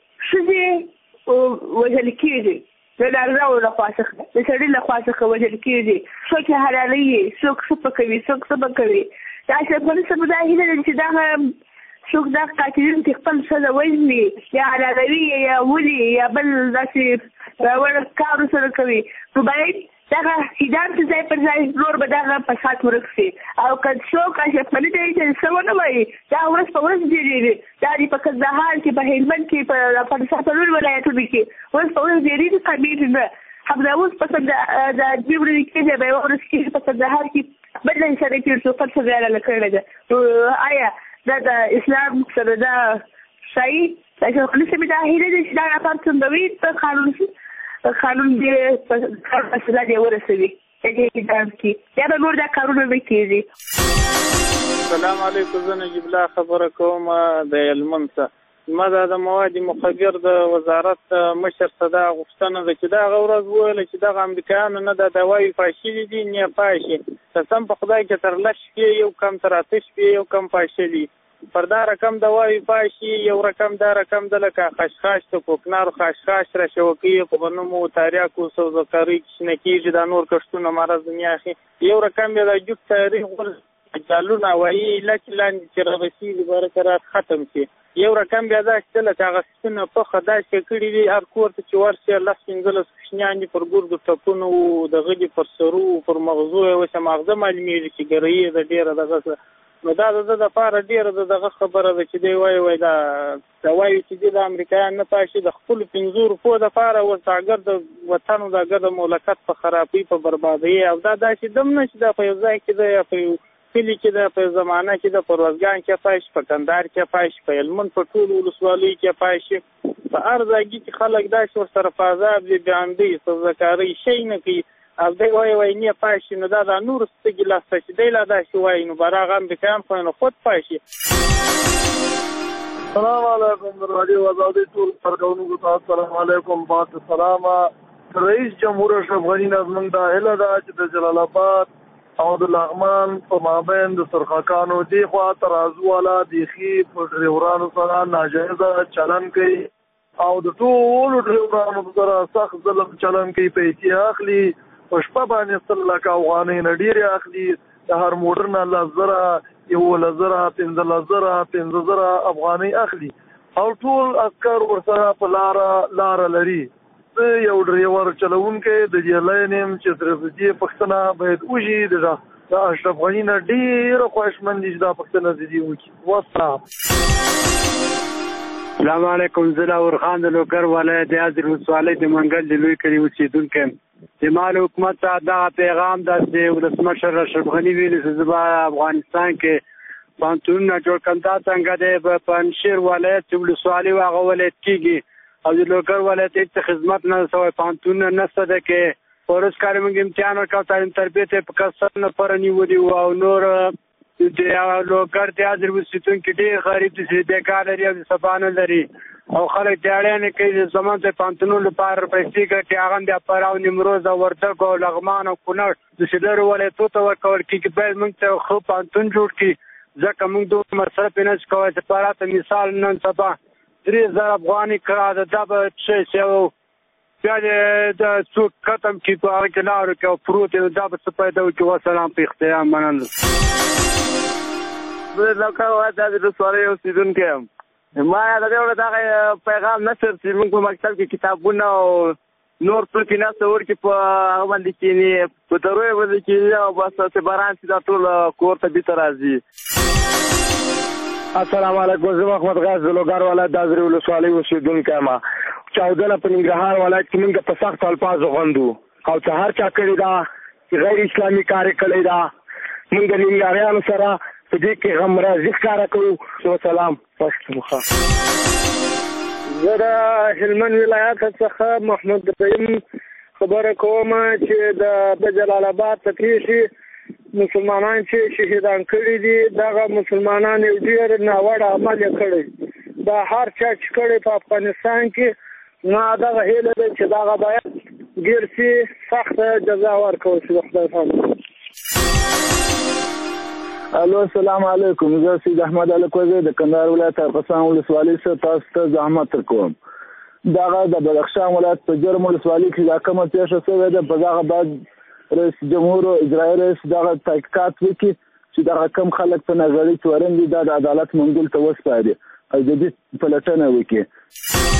S2: ښځې وژل کېږي د نارینهو لخوا څخه د سړي لخوا څخه وژل کېږي. څوک یې حلالوي، څوک څه کوي، څوک څه کوي. داسې پولیسو به دا هیله لري چې دغه څوک دغه قاتلین چې خپل ښځه وژني یا حلالوي یا ولي یا بل داسې راوړ کار ورسره کوي نو باید دغه اعدام ته ځای پر ځای نور به دغه فساد ورک شي. او که څوک اشرفمني دی چې څه ونه وایي دا ورځ په ورځ ډېرېږي. دا دې په کندهار کې، په هلمند کې، په افغانستان په نورو ولایتونو کې ورځ په ورځ ډېرېږي، کمېږي نه. همدا اوس په د دوې ورځې کېږي به یوه ورځ کېږي په کندهار کې بله اشاره کېږي څو پر څه حلاله کړې ده. نو آیا دا د اسلام سره دا صحیح د اشرفمني صاحب دا هیله ده چې دا راپار څنګه وي په قانون شي قانون دې په کار مسله دې ورسوي دې اعدام کې یا به نور دا کارونه نه کېږي.
S26: السلام علیکم. زه نجیب الله خبره کوم د هلمند څخه. ما دا د مواد مخدر د وزارت مشر څخه دا غوښتنه ده چې دغه ورځ وویله چې دغه امریکایانو نه دا دواوې پاشلي دي نه پاشي. قسم په خدای کې تر لس شپې یو کم تر اته شپې یو کم پاشلي. پر دا رقم دواوې پاشي یو رقم دا رقم د لکه خشخاش د کوکنارو خشخاش را شوکي په غنمو تاریاکو سوزکاري شنه کېږي دا نور کښتونه مرض دنیا اخي. یو رقم بیا د جوب تاریخ ورځ جالونه وایي لکه لاندې چې رغسي برکرات ختم شي. یو رقم بیا دا چې لکه هغه سپینه پخه داسې کړي دي هر کور ته چې ورشي لس پنځلس کوچنیان دي پر ګردو ټپونو د غږي پر سرو پر مغزو یې اوس مغزه معلومېږي چې ګرایي د ډېره دغه نو دا د ده دپاره ډېره د دغه خبره ده چې دی وایي وایي دا دا وایي چې دی د امریکایان نه پاشي د خپلو پنځو روپو دپاره ورته اګر د وطن د اګر د مملکت په خرابۍ په بربادۍ او دا داسې دم نه چې دا په یو ځای کې ده یا په یو کلي کې ده په زمانه کې ده په روزګان کې پاشي په کندهار کې پاشي په هلمند په ټولو ولسوالیو کې پاشي په هر ځای کې خلک داسې ورسره په عذاب دي بېاندۍ سوزکارۍ شی نه کوي او دی وایي وایي نه پاشي نو دا د نورو سترګې لاسته چې دی لا داسې وایي نو به هغه امریکایان خو نو خود پاشي. السلام علیکم رادیو آزادۍ ټول کارکوونکو ته السلام علیکم. بعد سلامه. رئیس جمهور اشرف غني نه زموږ دا هیله ده چې د جلال آباد او د لغمان په مابین د سرخکانو دی خوا ترازو والا بیخي په ډریورانو سره ناجایزه چلن کوي او د ټولو ډریورانو سره سخت ظلم چلن کوي. پیسې اخلي په شپه باندې سل لکه افغانۍ نه ډېرې اخلي. د هر موټر نه لس زره یولس زره پنځلس زره پنځه زره افغانۍ اخلي او ټول عسکر ورسره په لاره لاره لري. زه یو ډریور چلوونکی د دې لاین یم چې صرف دې پوښتنه باید وشي د اشرف غني نه ډېره خواهشمند دي چې دا پوښتنه د دې وکړي. والسلام.
S5: السلام علیکم. زه لاور خان د لوګر ولایت د حاضر ولسوالۍ د منګل د لوی کلي اوسېدونکی یم. د مال حکومت ته دغه پیغام ده چې ولسمشر اشرف غني ویلي چې زه به افغانستان کې پوهنتونونه جوړ کړم. دا څنګه دی په پنجشیر ولایت چې ولسوالي و هغه ولایت کېږي او د لوګر ولایت هېڅ خدمت نه سوی پوهنتونونه نشته ده کې په ورځ کار موږ امتحان ورکړو تعلیم تربیې ته په کسر لپاره نیولي وو او نور د لوګر د حاضر اوسېدونکي ډېر غریب دي چې بېکار لري او د سبا نه لري او خلک دیاړیا نه کوي زموږ د پوهنتونونو لپاره پیسې ګټي هغه هم د فراه او نیمروز او وردګو او لغمان او کونړ د لرو ولایتو ته ورکول کېږي. باید موږ ته ښه پوهنتون جوړ کړي ځکه موږ دوه مصرف یې نه شو کولی. چې پراته مثال نن سبا درې زره افغانۍ کرا ده دا به څه شي او بیا د څوک ختم کړي په هغه کې لارو کې او پروت دی دا به څه پیدا وکړي. وسلام په اختیار مننه.
S26: زه لوګر ولایت د ولسوالۍ اوسېدونکی یم. ما د دې ورته دغه پیغام نشر چې موږ په مکتب کې کتابونه او نور څه کې نه ورکې په هغه باندې کېني په دروي باندې کېني او بس چې باران چې دا ټول کور ته بیرته راځي.
S6: السلام علیکم. زه محمد غاز د لوګر ولایت د حاضرې ولسوالۍ اوسېدونکی یم. چاودنه په ننګرهار ولایت کې موږ په سخت الفاظو غندو او چې هر چا کړې ده چې غیر اسلامي کار یې کړی ده. موږ د ننګرهاریانو سره په دې کې غمرازي ښکاره کوو. وسلام.
S26: زه د هلمند ولایت څخه محمود رحیم خبره کوم چې د جلال آباد ته تېر شي
S5: مسلمانان چې شهیدان کړي دي دغه مسلمانان یو ډېر ناوړه عمل یې کړی دا هر چا چې کړی په افغانستان کې ما دغه هیله ده چې دغه باید ډېر سي سخته جزا ورکړل شي د خدای په
S6: الو السلام علیکم زه سید احمد الکوزی د کندهار ولایت ارغسان ولسوالۍ څخه تاسو ته زحمت درکوم دغه د بدخشان ولایت په جرم ولسوالۍ کې دا کومه پیښه شوې ده په دغه باید رئیس جمهور او اجرایي رئیس دغه تحقیقات وکړي چې دغه کم خلک په نظري تورن دي دا د عدالت منګول ته وسپاري او د دې پلټنه وکړي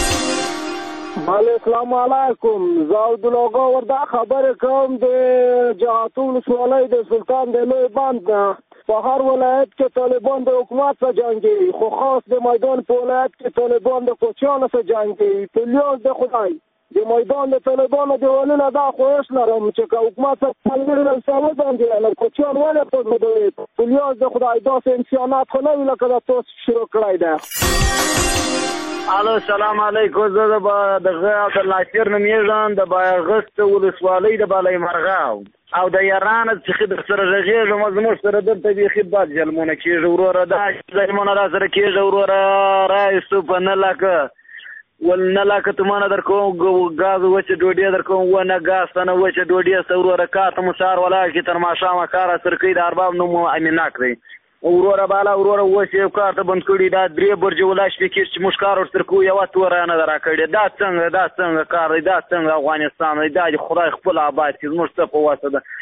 S3: السلام علیکم زه عبدالله وردا خبرې کوم د جهاتو ولسوالۍ د سلطان د لوی بند نه په هر ولایت کې طالبان د حکومت سره جنګي خو خاص د میدان په ولایت کې طالبان د کوچیانو سره جنګي په لیاز د خدای د میدان د طالبانو د ولونه دا خواهش لرم چې که حکومت سره پلمیر سره جنګي نو کوچیان ولې په مدوي په لیاز د خدای داسې امکانات خو نه وي لکه دا تاسو شروع کړی ده
S8: الو السلام علیکم زه د دغه عبدالناصر نومیږم د بایغست ولسوالۍ د بالای مرغاو او د یاران څخه د سره رغېږم زموږ سره دلته بیخي بد ظلمونه کېږي وروره دا ظلمونه را سره کېږي وروره رایستو په نه لکه ول نه لکه تمانه در کوم غاز وچه ډوډۍ در کوم ونه غاز ته نه وچه ډوډۍ سره وروره کار ته مسار ولا کې تر ماښامه کار سره کوي د ارباب نوم امیناک دی وروره بالا وروره اوس یو کار ته بند کړي دا درې برجې ولا شپې کې چې موږ کار ورسره کوو یوه توره نه ده راکړې دا څنګه دا څنګه کار دی دا څنګه افغانستان دی دا د خدای خپل آباد کړي زموږ څه په واسه ده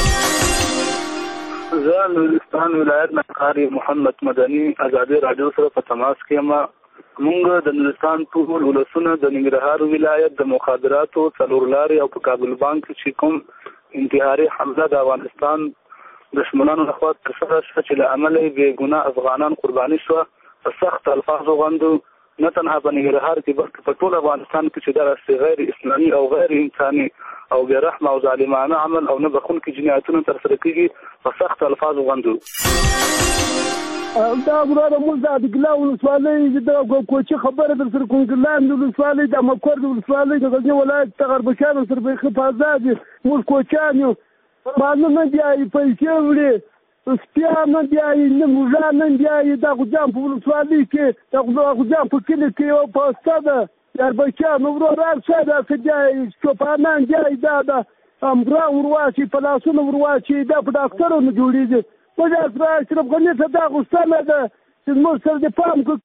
S9: زه نورستان ولایت نه قاري محمد مدني ازادي راډیو سره په تماس کې یم موږ د نورستان ټول ولسونه د ننګرهار ولایت د مخابراتو څلور لارې او په کابل بانک چې کوم انتحاري حمله د افغانستان دشمنانو لخوا ترسره شوه چې له امله یې بې ګناه افغانان قرباني شوه په سخت الفاظو غندو نه تنها په ننګرهار کې بلکې په ټول افغانستان کې چې دغسې غیر اسلامي او غیر انساني او بې رحمه او ظالمانه عمل او نه بخونکي جنایتونه ترسره کېږي په سخت الفاظو غندو
S3: دا وروره موږ د ادګلا ولسوالۍ د کوچي خبره در سره کوم ګرلان د ولسوالۍ د مکور د ولسوالۍ د غزني ولایت د غربشان سره بیخي په ازاد دي موږ کوچیان یو مانه نه بیایي پیسې وړي سپیان نه بیایي نه موږان نه بیایي دا غوجان په ولسوالۍ کې دا غوجان په کلي کې یوه پاسته ده یاربچیان وروره هر څه داسې بیایي چوپانان بیایي دا د امبران ورواچي په لاسونه ورواچي دا په ډاکټرونو جوړېږي موږ سره اشرف غني ته دا غوښتنه ده چې زموږ سره د پام کړو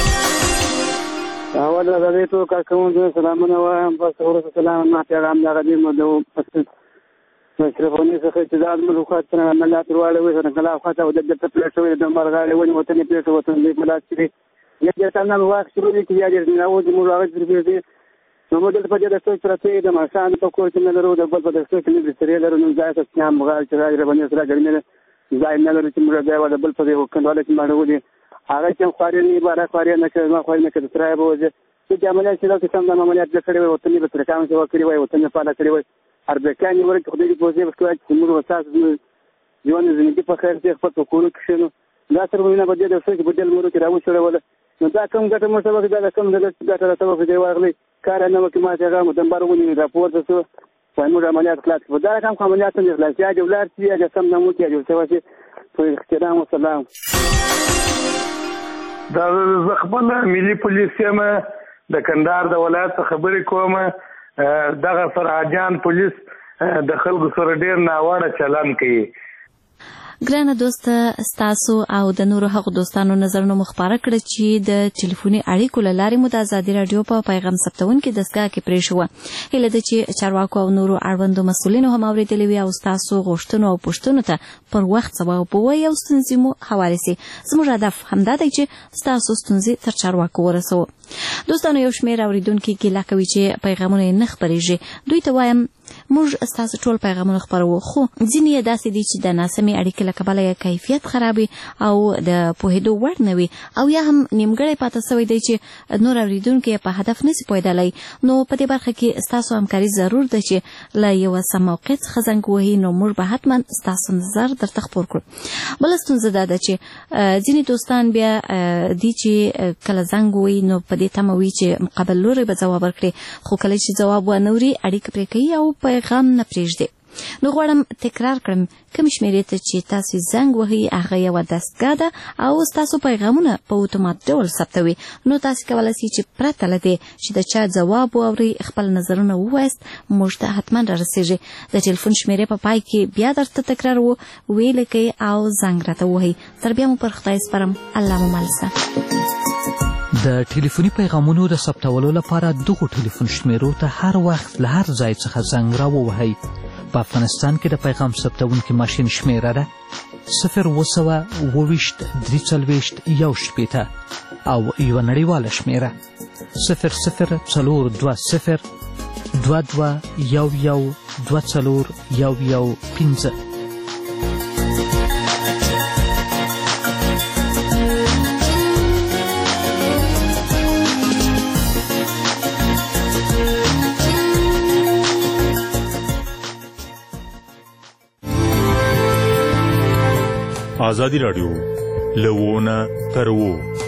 S5: اول د دې ټول کارکوونکو سلامونه وایم پس ورته سلام ما پیغام دا غدي مو د اشرف غني څخه چې دا د ملوخات سره نه تر واړه وي سره کله خاطه د دې پلیټ شوی د مرغاړي ونی وطن پلیټ وطن دې ملاک چې یا دې تنه واخ شروع دي چې یا دې نه و چې موږ هغه چې دې نو موږ د پدې د څو ترته د ماشان په کور کې نه لرو د بل په د څو کې د سره لرو نو ځای څخه هم مغال چې راځي باندې سره ګرځنه ځای نه لري چې موږ ځای ولا بل په دې وکړل چې ماړو دي هغه چې خوري نه بارا خوري نه چې ما خوري نه چې ترای بوځي چې عملیات چې دا څنګه د عملیات د کړي وطن په تر کام چې وکړي وي وطن په اړه کړي وي اربکان یې ورته خدای دې پوزې وکړي چې موږ وساس ژوند زندگی په خیر کې خپل کولو کې شنو دا تر مینه بده د څه بدل مرو کې راو شوړ ولا نو دا کوم ګټه مو سبق دا کوم د ګټه راته په دی واغلي کار نه وکي ما څنګه مدنبرونی راپور ته څو موږ عملیات کلاس په دا کوم عملیات نه خلاص یا دولار چې یا سم نه مو کې جو څه واسي په احترام او سلام
S9: دا زخمه ملي پولیس یم د کندهار د ولایت خبرې کوم دغه فرهادیان پولیس د خلکو سره ډیر ناوړه چلند کوي
S21: ګرانه دوست ستاسو او د نورو هغو دوستانو نظرونه مو خپاره کړه چې د ټلیفوني اړیکو له لارې مو د ازادي راډیو په پیغام ثبتونکي دستګاه کې پرې شوه هیله ده چې چارواکو او نورو اړوندو مسؤلینو هم اورېدلې وي او ستاسو غوښتنو او پوښتنو ته پر وخت ځواب ووایي او ستونزې مو هوارې سي زموږ هدف همدا دی چې ستاسو ستونزې تر چارواکو ورسوو دوستانو یو شمېر اورېدونکي ګیله کوي چې پیغامونه یې نه خپرېږي دوی ته وایم موږ ستاسو ټول پیغامونه خپروو خو ځینې یې داسې دي چې د ناسمې اړیکې له کبله یې کیفیت خرابوي او د پوهېدو وړ نه وي او یا هم نیمګړی پاته سوی دی چې نور اورېدونکي یې په هدف نسي پوهېدلی نو په دې برخه کې ستاسو همکاري ضرور ده چې له یوه سم موقع څخه زنګ ووهي نو موږ به حتما ستاسو نظر درته خپور کړو بله ستونزه دا ده چې ځینې دوستان بیا دي چې کله زنګ ووهي نو په دې تمه وي چې مقابل لوری به ځواب ورکړي خو کله چې ځواب ونه اوري اړیکه پرې کوي او پیغام نه پرېږدي نو غواړم تکرار کړم کوم شمیرې ته چې تاسو زنګ وهي هغه یو دستګاه ده او تاسو پیغامونه په اتومات ډول ثبتوي. نو تاسو کولای شئ چې پرته له دې چې د چا ځواب واوري خپل نظرونه ووایست موږ ته حتما رارسیږي. د ټلیفون شمیرې په پای کې بیا درته تکرار وو ویل کې او زنګ راته وهي. تر بیا مو پر خدای سپارم. الله مو مالسه.
S1: د ټلیفوني پیغامونو د ثبتولو لپاره دغو ټلیفون شمیرو ته هر وخت له هر ځای څخه زنګ راووهئ. په افغانستان کې د پیغام ثبتونکي ماشین شمیره ده صفر اوه سوه اوه ویشت درې څلوېښت یو شپېته او یوه نړیواله شمیره صفر صفر څلور دوه صفر دوه دوه یو یو دوه څلور یو یو پنځه.
S10: آزادی راډیو له ونه تر و